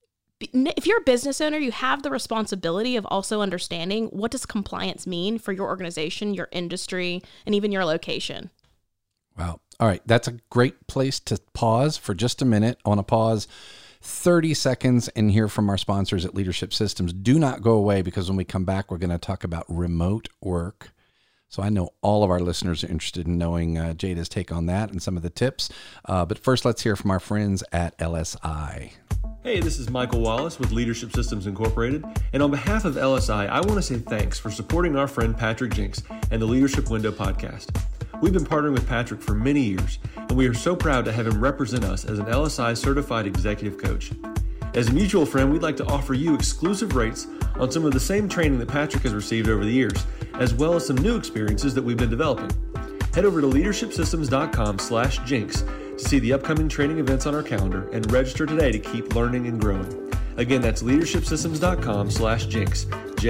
if you're a business owner, you have the responsibility of also understanding what does compliance mean for your organization, your industry, and even your location. Wow. All right. That's a great place to pause for just a minute. I want to pause 30 seconds and hear from our sponsors at Leadership Systems. Do not go away because when we come back, we're going to talk about remote work. So I know all of our listeners are interested in knowing Jada's take on that and some of the tips. But first, let's hear from our friends at LSI. Hey, this is Michael Wallace with Leadership Systems Incorporated. And on behalf of LSI, I want to say thanks for supporting our friend Patrick Jinks and the Leadership Window podcast. We've been partnering with Patrick for many years, and we are so proud to have him represent us as an LSI certified executive coach. As a mutual friend, we'd like to offer you exclusive rates on some of the same training that Patrick has received over the years, as well as some new experiences that we've been developing. Head over to leadershipsystems.com/jinx to see the upcoming training events on our calendar and register today to keep learning and growing. Again, that's leadershipsystems.com/jinx,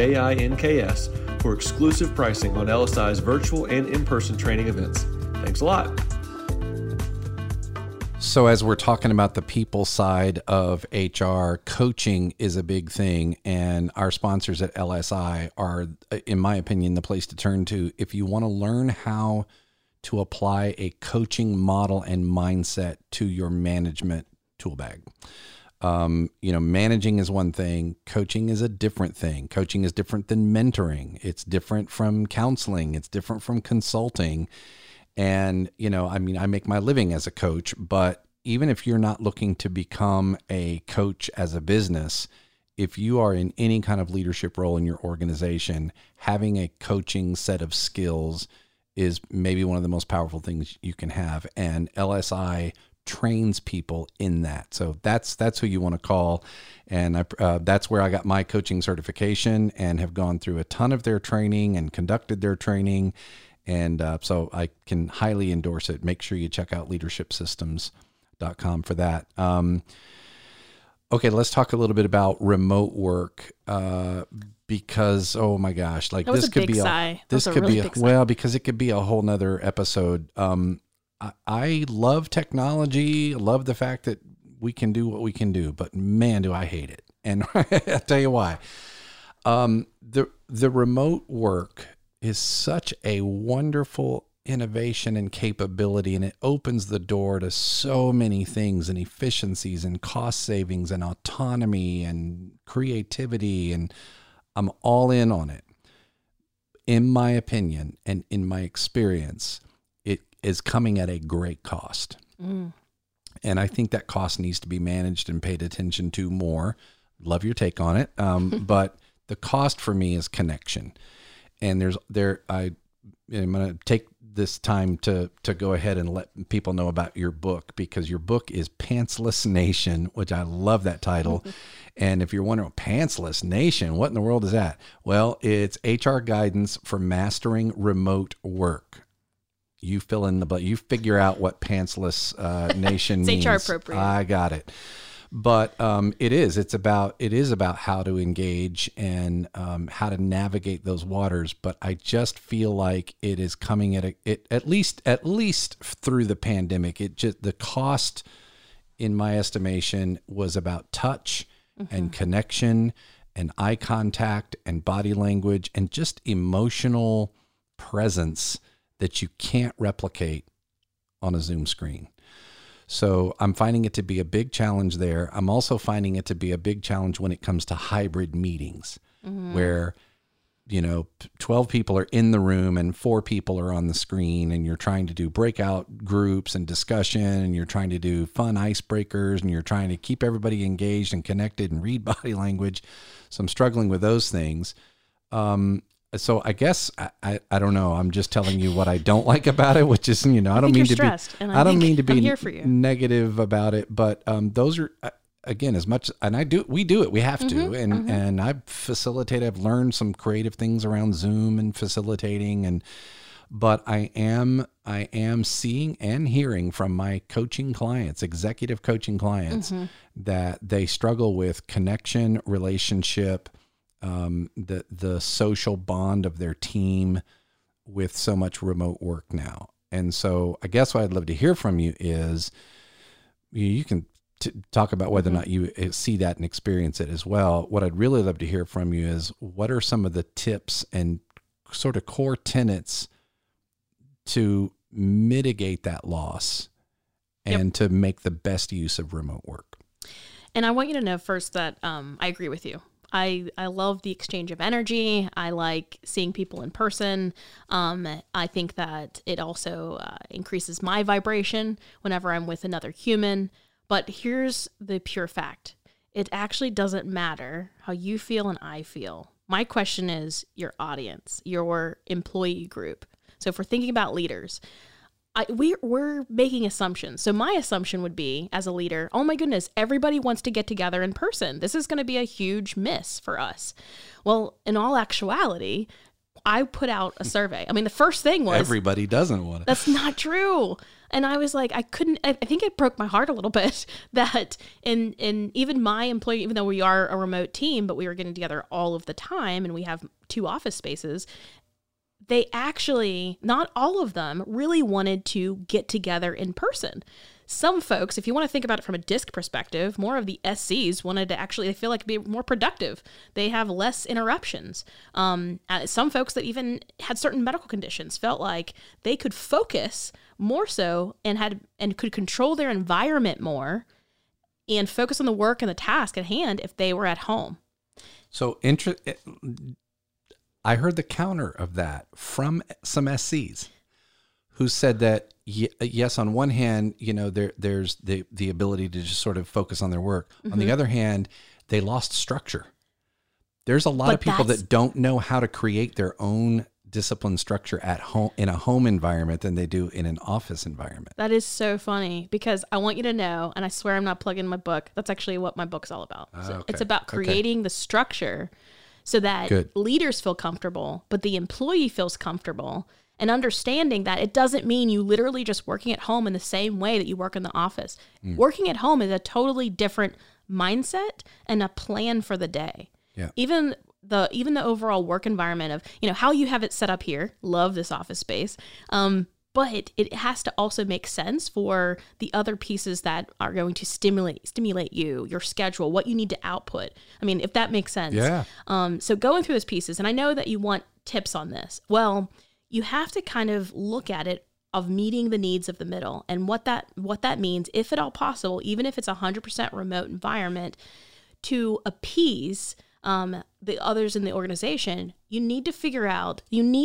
JINKS, for exclusive pricing on LSI's virtual and in-person training events. Thanks a lot. So as we're talking about the people side of HR, coaching is a big thing. And our sponsors at LSI are, in my opinion, the place to turn to if you want to learn how to apply a coaching model and mindset to your management tool bag. Managing is one thing. Coaching is a different thing. Coaching is different than mentoring. It's different from counseling. It's different from consulting. And, I make my living as a coach, but even if you're not looking to become a coach as a business, if you are in any kind of leadership role in your organization, having a coaching set of skills is maybe one of the most powerful things you can have. And LSI trains people in that. So that's who you want to call. And that's where I got my coaching certification and have gone through a ton of their training and conducted their training. And so I can highly endorse it. Make sure you check out leadershipsystems.com for that. Okay, let's talk a little bit about remote work. because, oh my gosh, like That was this a could big be sigh. this That was a could really be big sigh. well, because it could be a whole nother episode. I love technology. I love the fact that we can do what we can do, but man, do I hate it. And I'll tell you why. The remote work is such a wonderful innovation and capability, and it opens the door to so many things and efficiencies and cost savings and autonomy and creativity, and I'm all in on it. In my opinion and in my experience, it is coming at a great cost. And I think that cost needs to be managed and paid attention to more. Love your take on it. But the cost for me is connection. And I'm going to take this time to go ahead and let people know about your book, because your book is Pantsless Nation, which I love that title. And if you're wondering, Pantsless Nation, what in the world is that? Well, it's HR guidance for mastering remote work. You fill in the blank. You figure out what Pantsless Nation means. HR appropriate. I got it. But it is about how to engage and how to navigate those waters. But I just feel like it is coming at least through the pandemic. The cost, in my estimation, was about touch and connection and eye contact and body language and just emotional presence that you can't replicate on a Zoom screen. So I'm finding it to be a big challenge there. I'm also finding it to be a big challenge when it comes to hybrid meetings, where, 12 people are in the room and 4 people are on the screen, and you're trying to do breakout groups and discussion, and you're trying to do fun icebreakers, and you're trying to keep everybody engaged and connected and read body language. So I'm struggling with those things. So I guess I don't know. I'm just telling you what I don't like about it, which is, I don't mean to stressed, be, and I don't mean to I'm be here for you. negative about it, but those are, again, as much, and we do it, we have to. And I've learned some creative things around Zoom and facilitating, but I am seeing and hearing from my coaching clients, executive coaching clients, that they struggle with connection, relationship, the social bond of their team with so much remote work now. And so I guess what I'd love to hear from you is you can talk about whether or not you see that and experience it as well. What I'd really love to hear from you is, what are some of the tips and sort of core tenets to mitigate that loss and to make the best use of remote work? And I want you to know first that I agree with you. I love the exchange of energy. I like seeing people in person. I think that it also increases my vibration whenever I'm with another human. But here's the pure fact. It actually doesn't matter how you feel and I feel. My question is your audience, your employee group. So if we're thinking about leaders, we're making assumptions. So my assumption would be, as a leader, oh my goodness, everybody wants to get together in person. This is going to be a huge miss for us. Well, in all actuality, I put out a survey. I mean, the first thing was, everybody doesn't want it. That's not true. And I was like, I think it broke my heart a little bit that in even my employee, even though we are a remote team, but we were getting together all of the time and we have 2 office spaces, they actually, not all of them, really wanted to get together in person. Some folks, if you want to think about it from a DISC perspective, more of the SCs wanted to actually, they feel like be more productive. They have less interruptions. Some folks that even had certain medical conditions felt like they could focus more so and could control their environment more and focus on the work and the task at hand if they were at home. So I heard the counter of that from some SCs who said that, yes, on one hand, there's the ability to just sort of focus on their work. On the other hand, they lost structure. There's a lot of people that don't know how to create their own discipline structure at home, in a home environment, than they do in an office environment. That is so funny, because I want you to know, and I swear I'm not plugging my book, that's actually what my book's all about. So it's about creating the structure so that leaders feel comfortable, but the employee feels comfortable, and understanding that it doesn't mean you literally just working at home in the same way that you work in the office. Working at home is a totally different mindset and a plan for the day. Yeah. Even even the overall work environment of, how you have it set up here. Love this office space. But it has to also make sense for the other pieces that are going to stimulate you, your schedule, what you need to output. I mean, if that makes sense. Yeah. So going through those pieces, and I know that you want tips on this. Well, you have to kind of look at it of meeting the needs of the middle and what that means, if at all possible, even if it's 100% remote environment, to appease the others in the organization. You need to figure out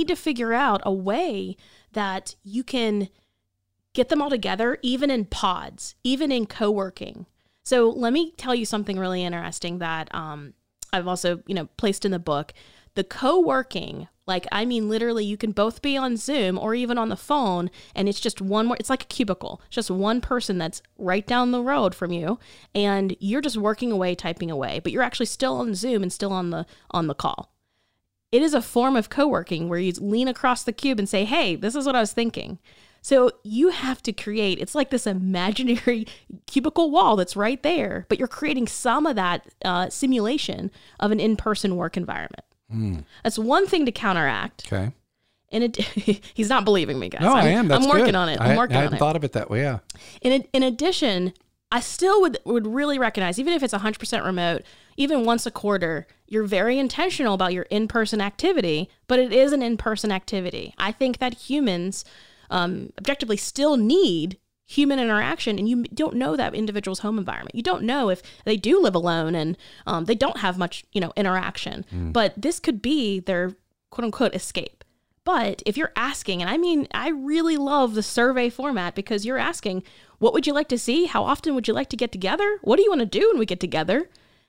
a way that you can get them all together, even in pods, even in co-working. So let me tell you something really interesting that I've also, placed in the book. The co-working, literally you can both be on Zoom or even on the phone, and it's just it's like a cubicle. It's just one person that's right down the road from you, and you're just working away, typing away, but you're actually still on Zoom and still on the call. It is a form of co-working where you lean across the cube and say, hey, this is what I was thinking. So you have to create, it's like this imaginary cubicle wall that's right there, but you're creating some of that simulation of an in-person work environment. That's one thing to counteract. Okay. And he's not believing me, guys. No, I am. That's I'm working good. on it. I hadn't thought of it that way. Yeah. In addition, I still would really recognize, even if it's 100% remote, even once a quarter, you're very intentional about your in-person activity, but it is an in-person activity. I think that humans objectively still need human interaction, and you don't know that individual's home environment. You don't know if they do live alone and they don't have much, interaction. But this could be their quote unquote escape. But if you're asking, and I really love the survey format, because you're asking, what would you like to see? How often would you like to get together? What do you want to do when we get together?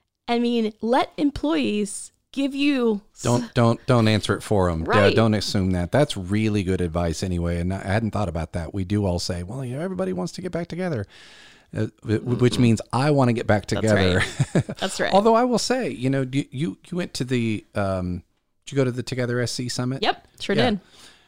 Let employees give you... Don't answer it for them. Right. Don't assume that. That's really good advice anyway. And I hadn't thought about that. We do all say, well, everybody wants to get back together, which means I want to get back together. That's right. Although I will say, you went to the, did you go to the Together SC Summit? Yep, sure did.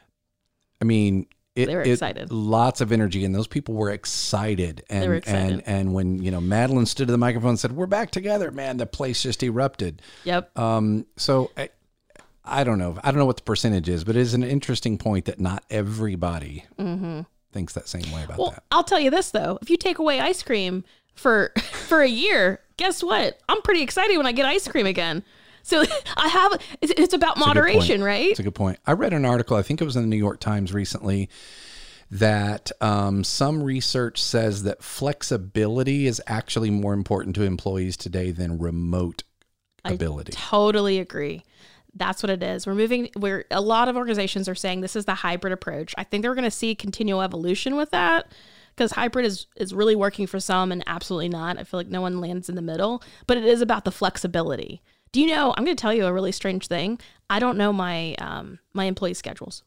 They were excited. Lots of energy, and those people were excited. And, they were excited. And when, Madeline stood to the microphone and said, we're back together, man, the place just erupted. Yep. So I don't know. I don't know what the percentage is, but it is an interesting point that not everybody thinks that same way about that. I'll tell you this, though. If you take away ice cream for a year, guess what? I'm pretty excited when I get ice cream again. So it's about moderation, right? It's a good point. I read an article, I think it was in the New York Times recently, that some research says that flexibility is actually more important to employees today than remote ability. I totally agree. That's what it is. Where a lot of organizations are saying this is the hybrid approach. I think they're going to see continual evolution with that, because hybrid is really working for some and absolutely not. I feel like no one lands in the middle, but it is about the flexibility. Do you know, I'm going to tell you a really strange thing. I don't know my my employee schedules.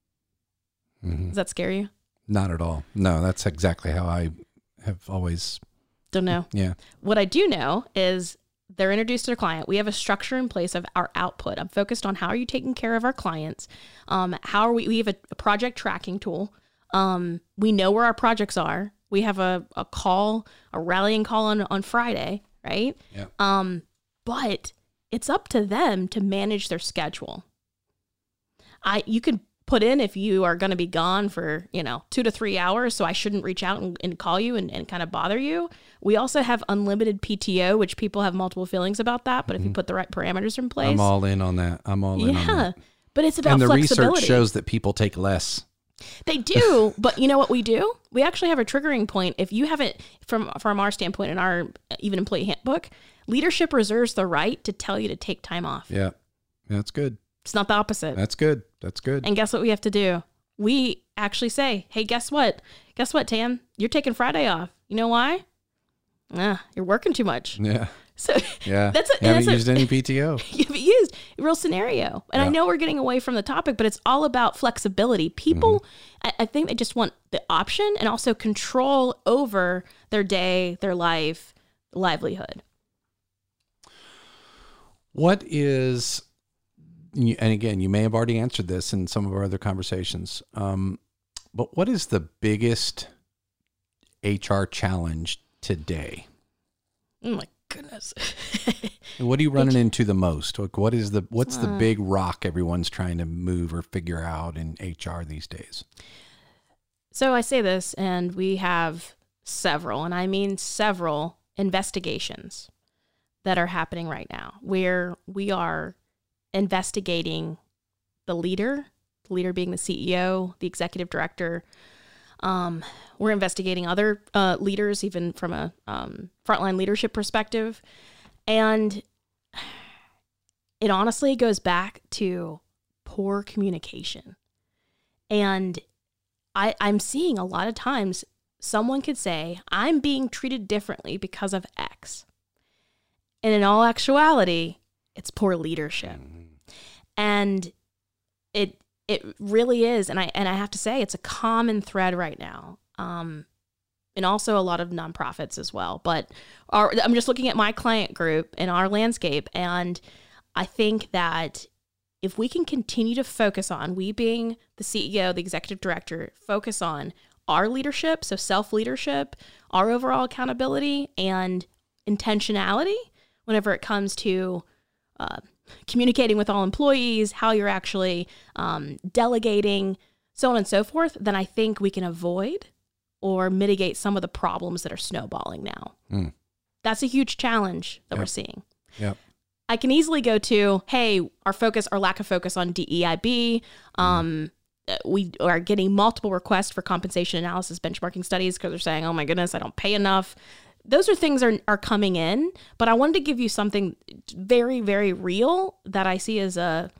Does that scare you? Not at all. No, that's exactly how I have always... Don't know. Yeah. What I do know is they're introduced to their client. We have a structure in place of our output. I'm focused on how are you taking care of our clients? How are we have a project tracking tool. We know where our projects are. We have a rallying call on Friday, right? Yeah. But it's up to them to manage their schedule. You can put in if you are going to be gone for, 2 to 3 hours, so I shouldn't reach out and call you and kind of bother you. We also have unlimited PTO, which people have multiple feelings about that, but if you put the right parameters in place. I'm all in on that. I'm all in on that. Yeah, but it's about flexibility. And the research shows that people take less. They do, but you know what we do? We actually have a triggering point. If you haven't, from our standpoint in our even employee handbook, leadership reserves the right to tell you to take time off. Yeah, that's good. It's not the opposite. That's good. That's good. And guess what we have to do? We actually say, hey, guess what? Guess what, Tam? You're taking Friday off. You know why? You're working too much. Yeah. So yeah, you haven't used any PTO. You haven't used real scenario. And I know we're getting away from the topic, but it's all about flexibility. People, I think they just want the option and also control over their day, their life, livelihood. What is, and again, you may have already answered this in some of our other conversations, but what is the biggest HR challenge today? Oh my goodness. What are you running into the most? Like, what's the big rock everyone's trying to move or figure out in HR these days? So I say this, and we have several, and I mean several investigations that are happening right now where we are investigating the leader being the CEO, the executive director. We're investigating other leaders, even from a frontline leadership perspective. And it honestly goes back to poor communication. And I'm seeing a lot of times someone could say, I'm being treated differently because of X. And in all actuality, it's poor leadership. And it really is. And I have to say, it's a common thread right now. And also a lot of nonprofits as well. But I'm just looking at my client group and our landscape. And I think that if we can continue to focus on, we being the CEO, the executive director, focus on our leadership, so self-leadership, our overall accountability and intentionality whenever it comes to communicating with all employees, how you're actually delegating, so on and so forth, then I think we can avoid or mitigate some of the problems that are snowballing now. That's a huge challenge that we're seeing. Yep. I can easily go to, hey, our lack of focus on DEIB. We are getting multiple requests for compensation analysis benchmarking studies because they're saying, oh my goodness, I don't pay enough. Those are things are coming in, but I wanted to give you something very, very real that I see as a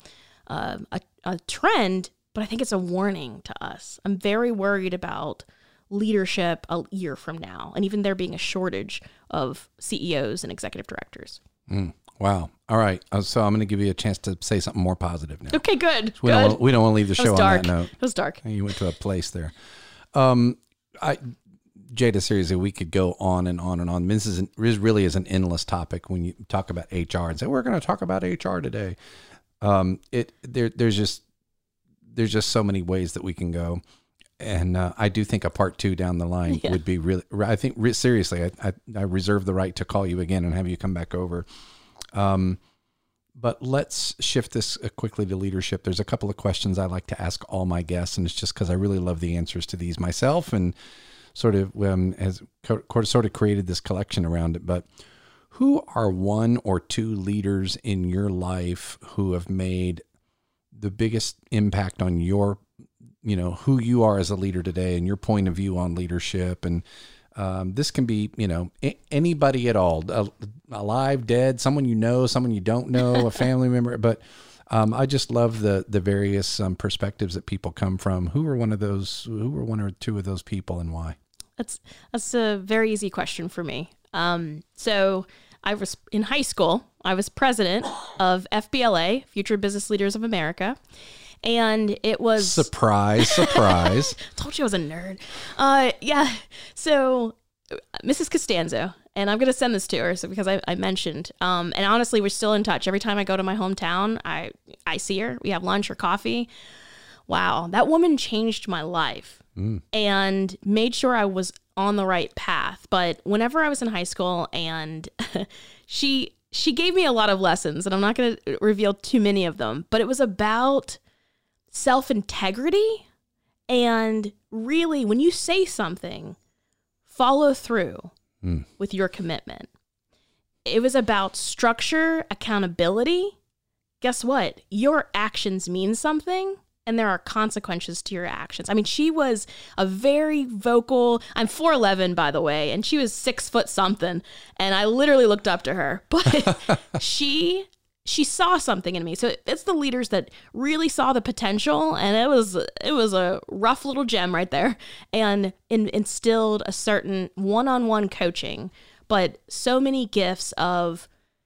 trend, but I think it's a warning to us. I'm very worried about leadership a year from now, and even there being a shortage of CEOs and executive directors. Wow. All right. So I'm going to give you a chance to say something more positive now. Okay, good. We don't want to leave the show on that note. It was dark. You went to a place there. Jada, seriously, we could go on and on and on. This really is an endless topic when you talk about HR and say, we're going to talk about HR today. There's just so many ways that we can go. And I do think a part 2 down the line would be really, I think seriously, I reserve the right to call you again and have you come back over. But let's shift this quickly to leadership. There's a couple of questions I like to ask all my guests, and it's just because I really love the answers to these myself and sort of created this collection around it. But who are 1 or 2 leaders in your life who have made the biggest impact on your, who you are as a leader today and your point of view on leadership? And this can be, anybody at all, alive, dead, someone someone you don't know, a family member. But I just love the various perspectives that people come from. Who were 1 or 2 of those people, and why? That's a very easy question for me. So I was in high school. I was president of FBLA, Future Business Leaders of America. And it was... Surprise. Told you I was a nerd. Yeah. So Mrs. Costanzo, and I'm going to send this to her because I mentioned, and honestly, we're still in touch. Every time I go to my hometown, I see her. We have lunch or coffee. Wow. That woman changed my life and made sure I was on the right path. But whenever I was in high school, and she gave me a lot of lessons, and I'm not going to reveal too many of them, but it was about self-integrity, and really, when you say something, follow through with your commitment. It was about structure, accountability. Guess what? Your actions mean something, and there are consequences to your actions. I mean, she was a very vocal, I'm 4'11", by the way, and she was 6 foot something, and I literally looked up to her, but she saw something in me. So it's the leaders that really saw the potential, and it was a rough little gem right there, and instilled a certain one-on-one coaching, but so many gifts of,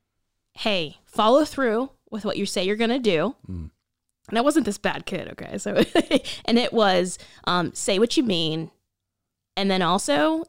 hey, follow through with what you say you're going to do. And I wasn't this bad kid, okay? So, and it was say what you mean, and then also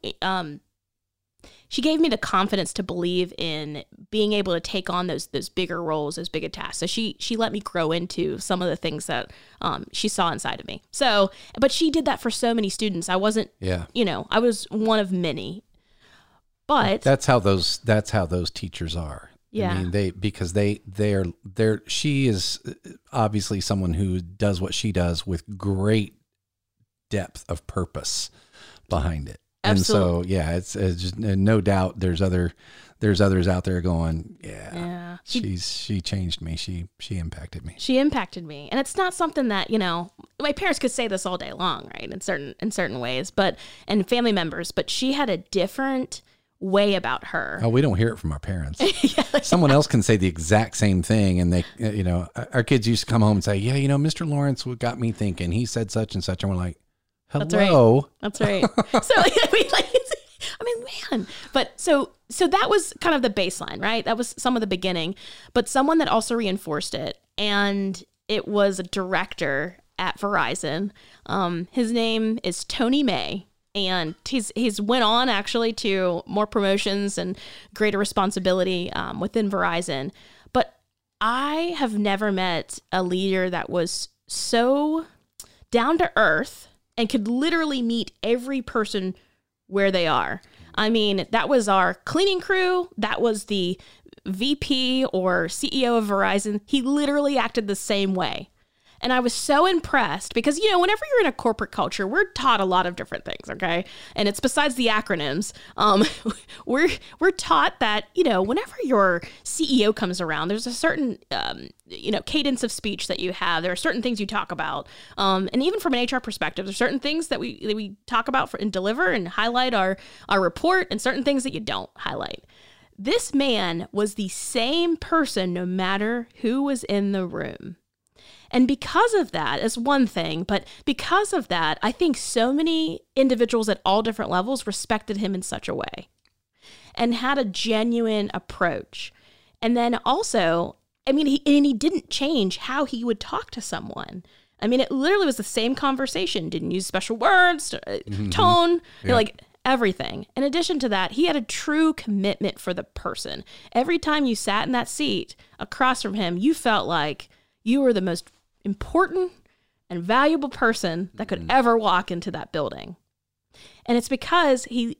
she gave me the confidence to believe in being able to take on those bigger roles, those bigger tasks. So she let me grow into some of the things that she saw inside of me. So, but she did that for so many students. I wasn't, I was one of many. But that's how those teachers are. Yeah. I mean, because she is obviously someone who does what she does with great depth of purpose behind it. Absolutely. And so, yeah, it's just no doubt there's others out there going, yeah. She changed me. She impacted me. She impacted me. And it's not something that, my parents could say this all day long, right? In certain ways, and family members, but she had a different way about her. Oh, we don't hear it from our parents. Someone else can say the exact same thing. And they, our kids used to come home and say, yeah, Mr. Lawrence got me thinking. He said such and such. And we're like, hello. That's right. So, man. But so that was kind of the baseline, right? That was some of the beginning. But someone that also reinforced it, and it was a director at Verizon. His name is Tony May. And he's went on actually to more promotions and greater responsibility within Verizon. But I have never met a leader that was so down to earth and could literally meet every person where they are. I mean, that was our cleaning crew. That was the VP or CEO of Verizon. He literally acted the same way. And I was so impressed because, whenever you're in a corporate culture, we're taught a lot of different things, okay? And it's besides the acronyms. We're taught that, whenever your CEO comes around, there's a certain, cadence of speech that you have. There are certain things you talk about. And even from an HR perspective, there's certain things that we talk about and deliver and highlight our report, and certain things that you don't highlight. This man was the same person no matter who was in the room. And because of that, is one thing, but because of that, I think so many individuals at all different levels respected him in such a way and had a genuine approach. And then also, he didn't change how he would talk to someone. I mean, it literally was the same conversation, didn't use special words, tone, everything. In addition to that, he had a true commitment for the person. Every time you sat in that seat across from him, you felt like you were the most important and valuable person that could ever walk into that building. And it's because he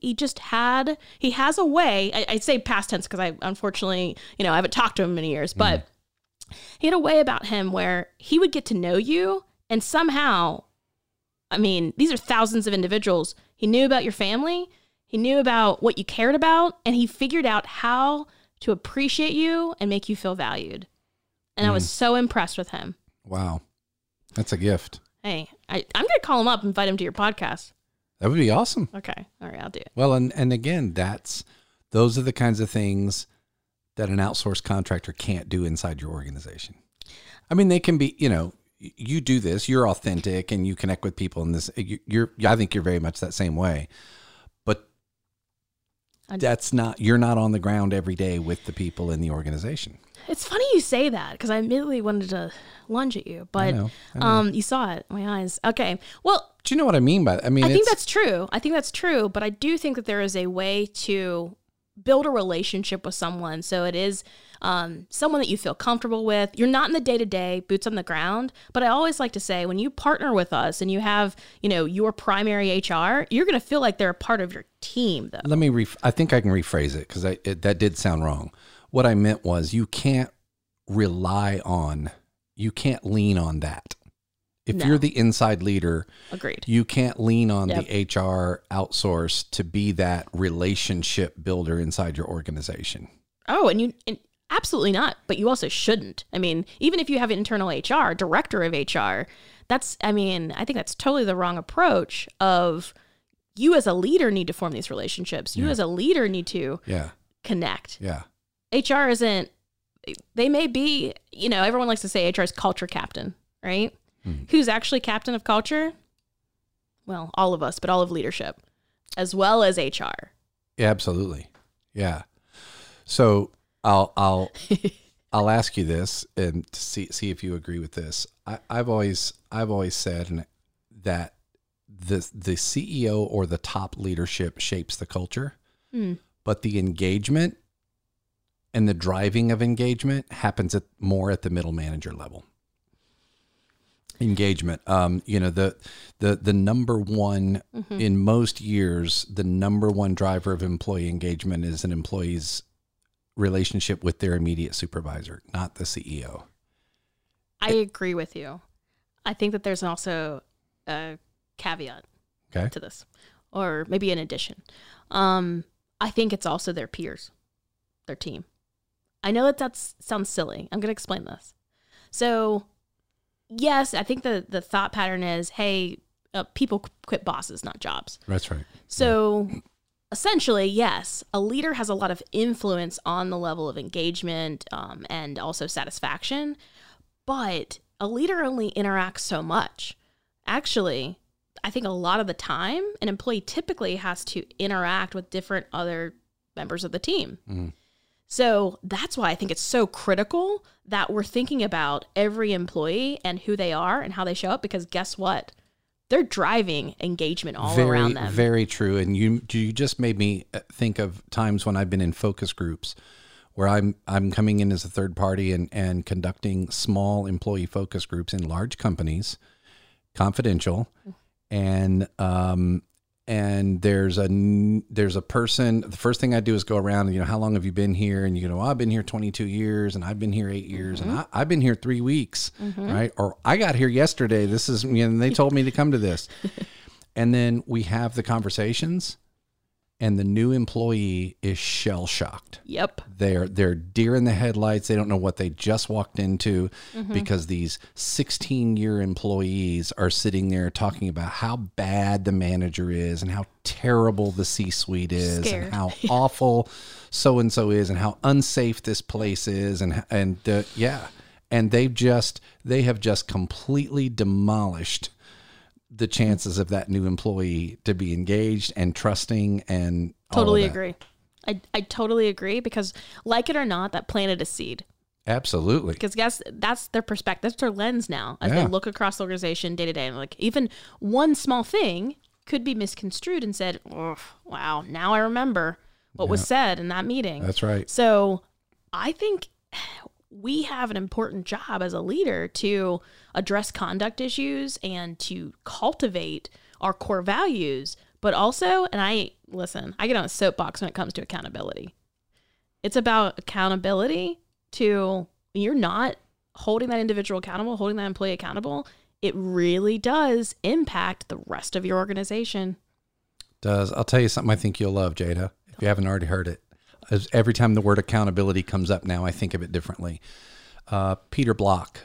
has a way, I say past tense because I unfortunately, I haven't talked to him in many years, but he had a way about him where he would get to know you, and somehow, these are thousands of individuals. He knew about your family, he knew about what you cared about, and he figured out how to appreciate you and make you feel valued. And I was so impressed with him. Wow. That's a gift. Hey, I'm going to call him up and invite him to your podcast. That would be awesome. Okay. All right, I'll do it. Well, and again, those are the kinds of things that an outsourced contractor can't do inside your organization. They can be, you do this, you're authentic and you connect with people in this. I think you're very much that same way, but you're not on the ground every day with the people in the organization. It's funny you say that because I immediately wanted to lunge at you, but I know. You saw it in my eyes. Okay. Well, do you know what I mean by that? I think that's true. But I do think that there is a way to build a relationship with someone. So it is someone that you feel comfortable with. You're not in the day-to-day, boots on the ground. But I always like to say, when you partner with us and you have, your primary HR, you're going to feel like they're a part of your team, though. I think I can rephrase it because that did sound wrong. What I meant was you can't lean on that. If you're the inside leader, agreed, you can't lean on the HR outsource to be that relationship builder inside your organization. Oh, and absolutely not. But you also shouldn't. Even if you have internal HR, director of HR, I think that's totally the wrong approach of you as a leader need to form these relationships. You as a leader need to connect. Yeah. HR isn't, they may be, everyone likes to say HR is culture captain, right? Who's actually captain of culture? Well, all of us, but all of leadership, as well as HR. Yeah, absolutely. Yeah. So I'll ask you this and see if you agree with this. I've always said that the CEO or the top leadership shapes the culture, but the engagement and the driving of engagement happens more at the middle manager level. Engagement. The number one in most years, the number one driver of employee engagement is an employee's relationship with their immediate supervisor, not the CEO. I agree with you. I think that there's also a caveat to this, or maybe an addition. I think it's also their peers, their team. I know that sounds silly. I'm going to explain this. So, yes, I think the thought pattern is, hey, people quit bosses, not jobs. That's right. So, essentially, yes, a leader has a lot of influence on the level of engagement and also satisfaction, but a leader only interacts so much. Actually, I think a lot of the time, an employee typically has to interact with different other members of the team. Mm. So that's why I think it's so critical that we're thinking about every employee and who they are and how they show up, because guess what? They're driving engagement all around them. Very true. And you just made me think of times when I've been in focus groups where I'm coming in as a third party and conducting small employee focus groups in large companies, confidential, and there's a person. The first thing I do is go around and, how long have you been here? And I've been here 22 years, and I've been here 8 years, and I've been here 3 weeks, right? Or I got here yesterday. This is, and they told me to come to this. And then we have the conversations, and the new employee is shell shocked. Yep. They're deer in the headlights. They don't know what they just walked into because these 16-year employees are sitting there talking about how bad the manager is and how terrible the C-suite is. Scared. And how awful so-and-so is and how unsafe this place is. And they have just completely demolished the chances of that new employee to be engaged and trusting and totally agree. I totally agree, because like it or not, that planted a seed. Absolutely. Because guess that's their perspective. That's their lens now as they look across the organization day to day. And like even one small thing could be misconstrued and said, oh, wow, now I remember what was said in that meeting. That's right. So I think we have an important job as a leader to address conduct issues and to cultivate our core values, but also, and I get on a soapbox when it comes to accountability. It's about accountability to, when you're not holding that individual accountable, holding that employee accountable, it really does impact the rest of your organization. I'll tell you something I think you'll love, Jada, if you haven't already heard it. As every time the word accountability comes up now, I think of it differently. Peter Block,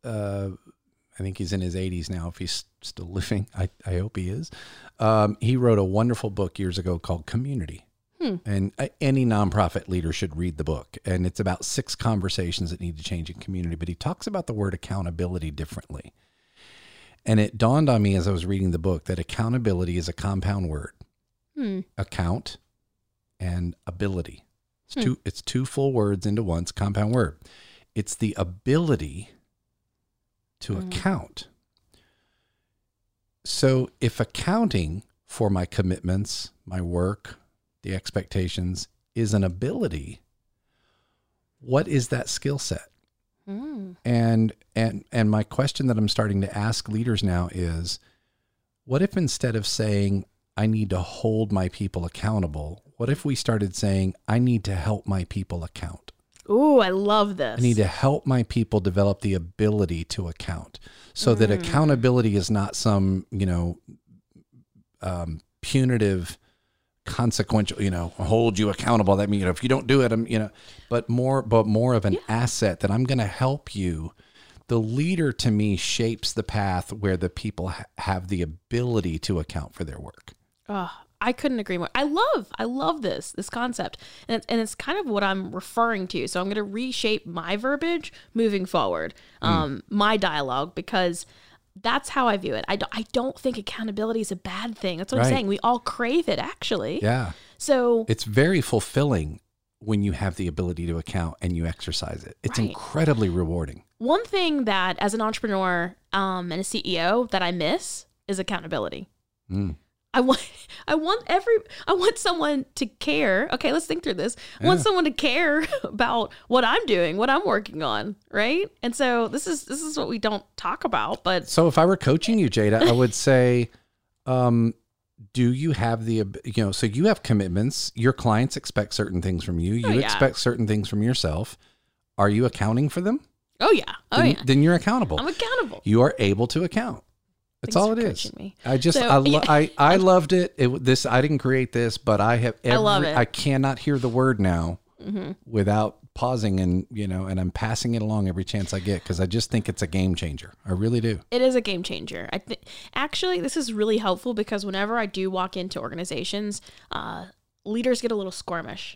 I think he's in his 80s now, if he's still living. I hope he is. He wrote a wonderful book years ago called Community. And any nonprofit leader should read the book. And it's about 6 conversations that need to change in community. But he talks about the word accountability differently. And it dawned on me as I was reading the book that accountability is a compound word. Account and ability. It's two full words into one. It's a compound word. It's the ability to account. So if accounting for my commitments, my work, the expectations is an ability, what is that skill set? And my question that I'm starting to ask leaders now is, what if instead of saying, I need to hold my people accountable, what if we started saying, I need to help my people account? Ooh, I love this. I need to help my people develop the ability to account, so that accountability is not some, punitive, consequential, hold you accountable. That means, if you don't do it, but more of an asset that I'm going to help you. The leader, to me, shapes the path where the people have the ability to account for their work. Oh, I couldn't agree more. I love this concept. And it's kind of what I'm referring to. So I'm going to reshape my verbiage moving forward, my dialogue, because that's how I view it. I don't think accountability is a bad thing. That's what I'm saying. We all crave it, actually. Yeah. So it's very fulfilling when you have the ability to account and you exercise it. It's incredibly rewarding. One thing that as an entrepreneur and a CEO that I miss is accountability. I want someone to care. Okay, let's think through this. I want someone to care about what I'm doing, what I'm working on, right? And so this is what we don't talk about. But so if I were coaching you, Jada, I would say, do you have so you have commitments. Your clients expect certain things from you. You expect certain things from yourself. Are you accounting for them? Oh yeah. Then you're accountable. I'm accountable. You are able to account. That's all it is. Me. I loved it. I didn't create this, but I have. I love it. I cannot hear the word now without pausing and I'm passing it along every chance I get because I just think it's a game changer. I really do. It is a game changer. I think actually this is really helpful because whenever I do walk into organizations, leaders get a little squirmish,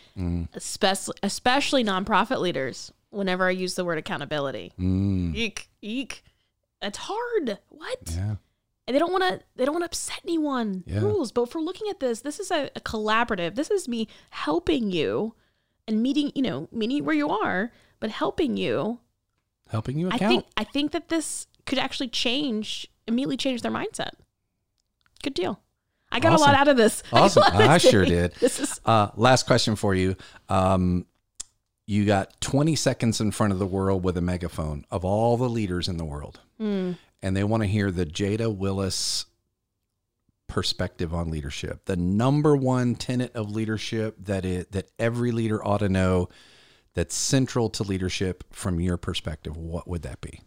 especially nonprofit leaders. Whenever I use the word accountability, eek. It's hard. What? Yeah. And they don't want to upset anyone. Yeah. Rules. But if we're looking at this is a collaborative. This is me helping you and meeting where you are, but helping you account. I think that this could actually immediately change their mindset. Good deal. I got a lot out of this. Awesome. I sure did. This is last question for you. You got 20 seconds in front of the world with a megaphone of all the leaders in the world. And they want to hear the Jada Willis perspective on leadership. The number one tenet of leadership that every leader ought to know that's central to leadership from your perspective. What would that be?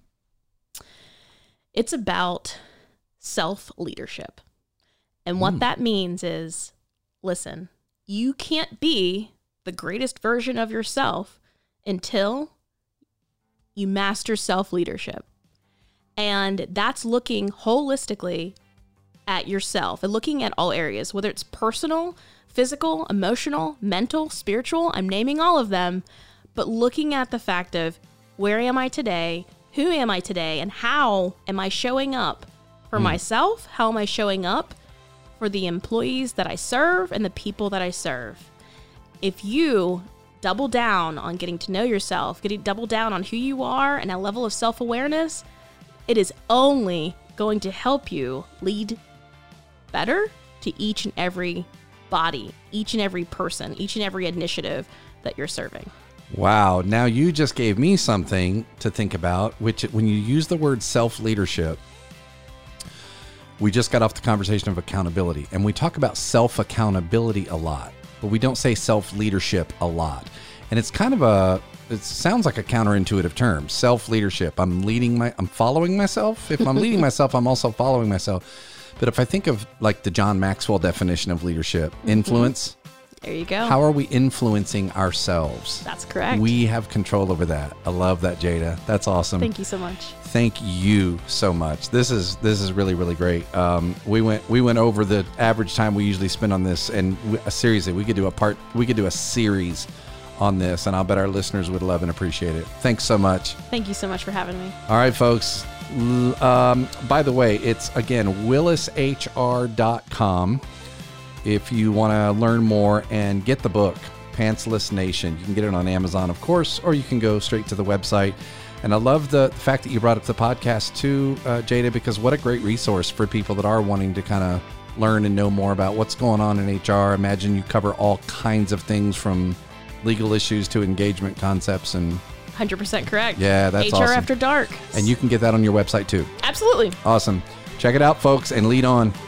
It's about self-leadership. And what that means is, listen, you can't be the greatest version of yourself until you master self-leadership. And that's looking holistically at yourself and looking at all areas, whether it's personal, physical, emotional, mental, spiritual, I'm naming all of them, but looking at the fact of where am I today, who am I today, and how am I showing up for myself? How am I showing up for the employees that I serve and the people that I serve? If you double down on getting to know yourself, double down on who you are and a level of self-awareness, it is only going to help you lead better to each and every body, each and every person, each and every initiative that you're serving. Wow. Now you just gave me something to think about, which when you use the word self-leadership, we just got off the conversation of accountability, and we talk about self-accountability a lot, but we don't say self-leadership a lot. And it's kind of it sounds like a counterintuitive term, self-leadership. I'm following myself. If I'm leading myself, I'm also following myself. But if I think of like the John Maxwell definition of leadership, influence. There you go. How are we influencing ourselves? That's correct. We have control over that. I love that, Jada. That's awesome. Thank you so much. Thank you so much. This is really, really great. We went over the average time we usually spend on this, and seriously, we could do a series on this, and I'll bet our listeners would love and appreciate it. Thanks so much. Thank you so much for having me. All right, folks. By the way, it's again willishr.com. If you want to learn more and get the book, Pantsless Nation, you can get it on Amazon, of course, or you can go straight to the website. And I love the fact that you brought up the podcast too, Jada, because what a great resource for people that are wanting to kind of learn and know more about what's going on in HR. Imagine you cover all kinds of things from legal issues to engagement concepts and 100% correct. Yeah, that's HR awesome. After Dark. And you can get that on your website too. Absolutely. Awesome. Check it out, folks, and lead on.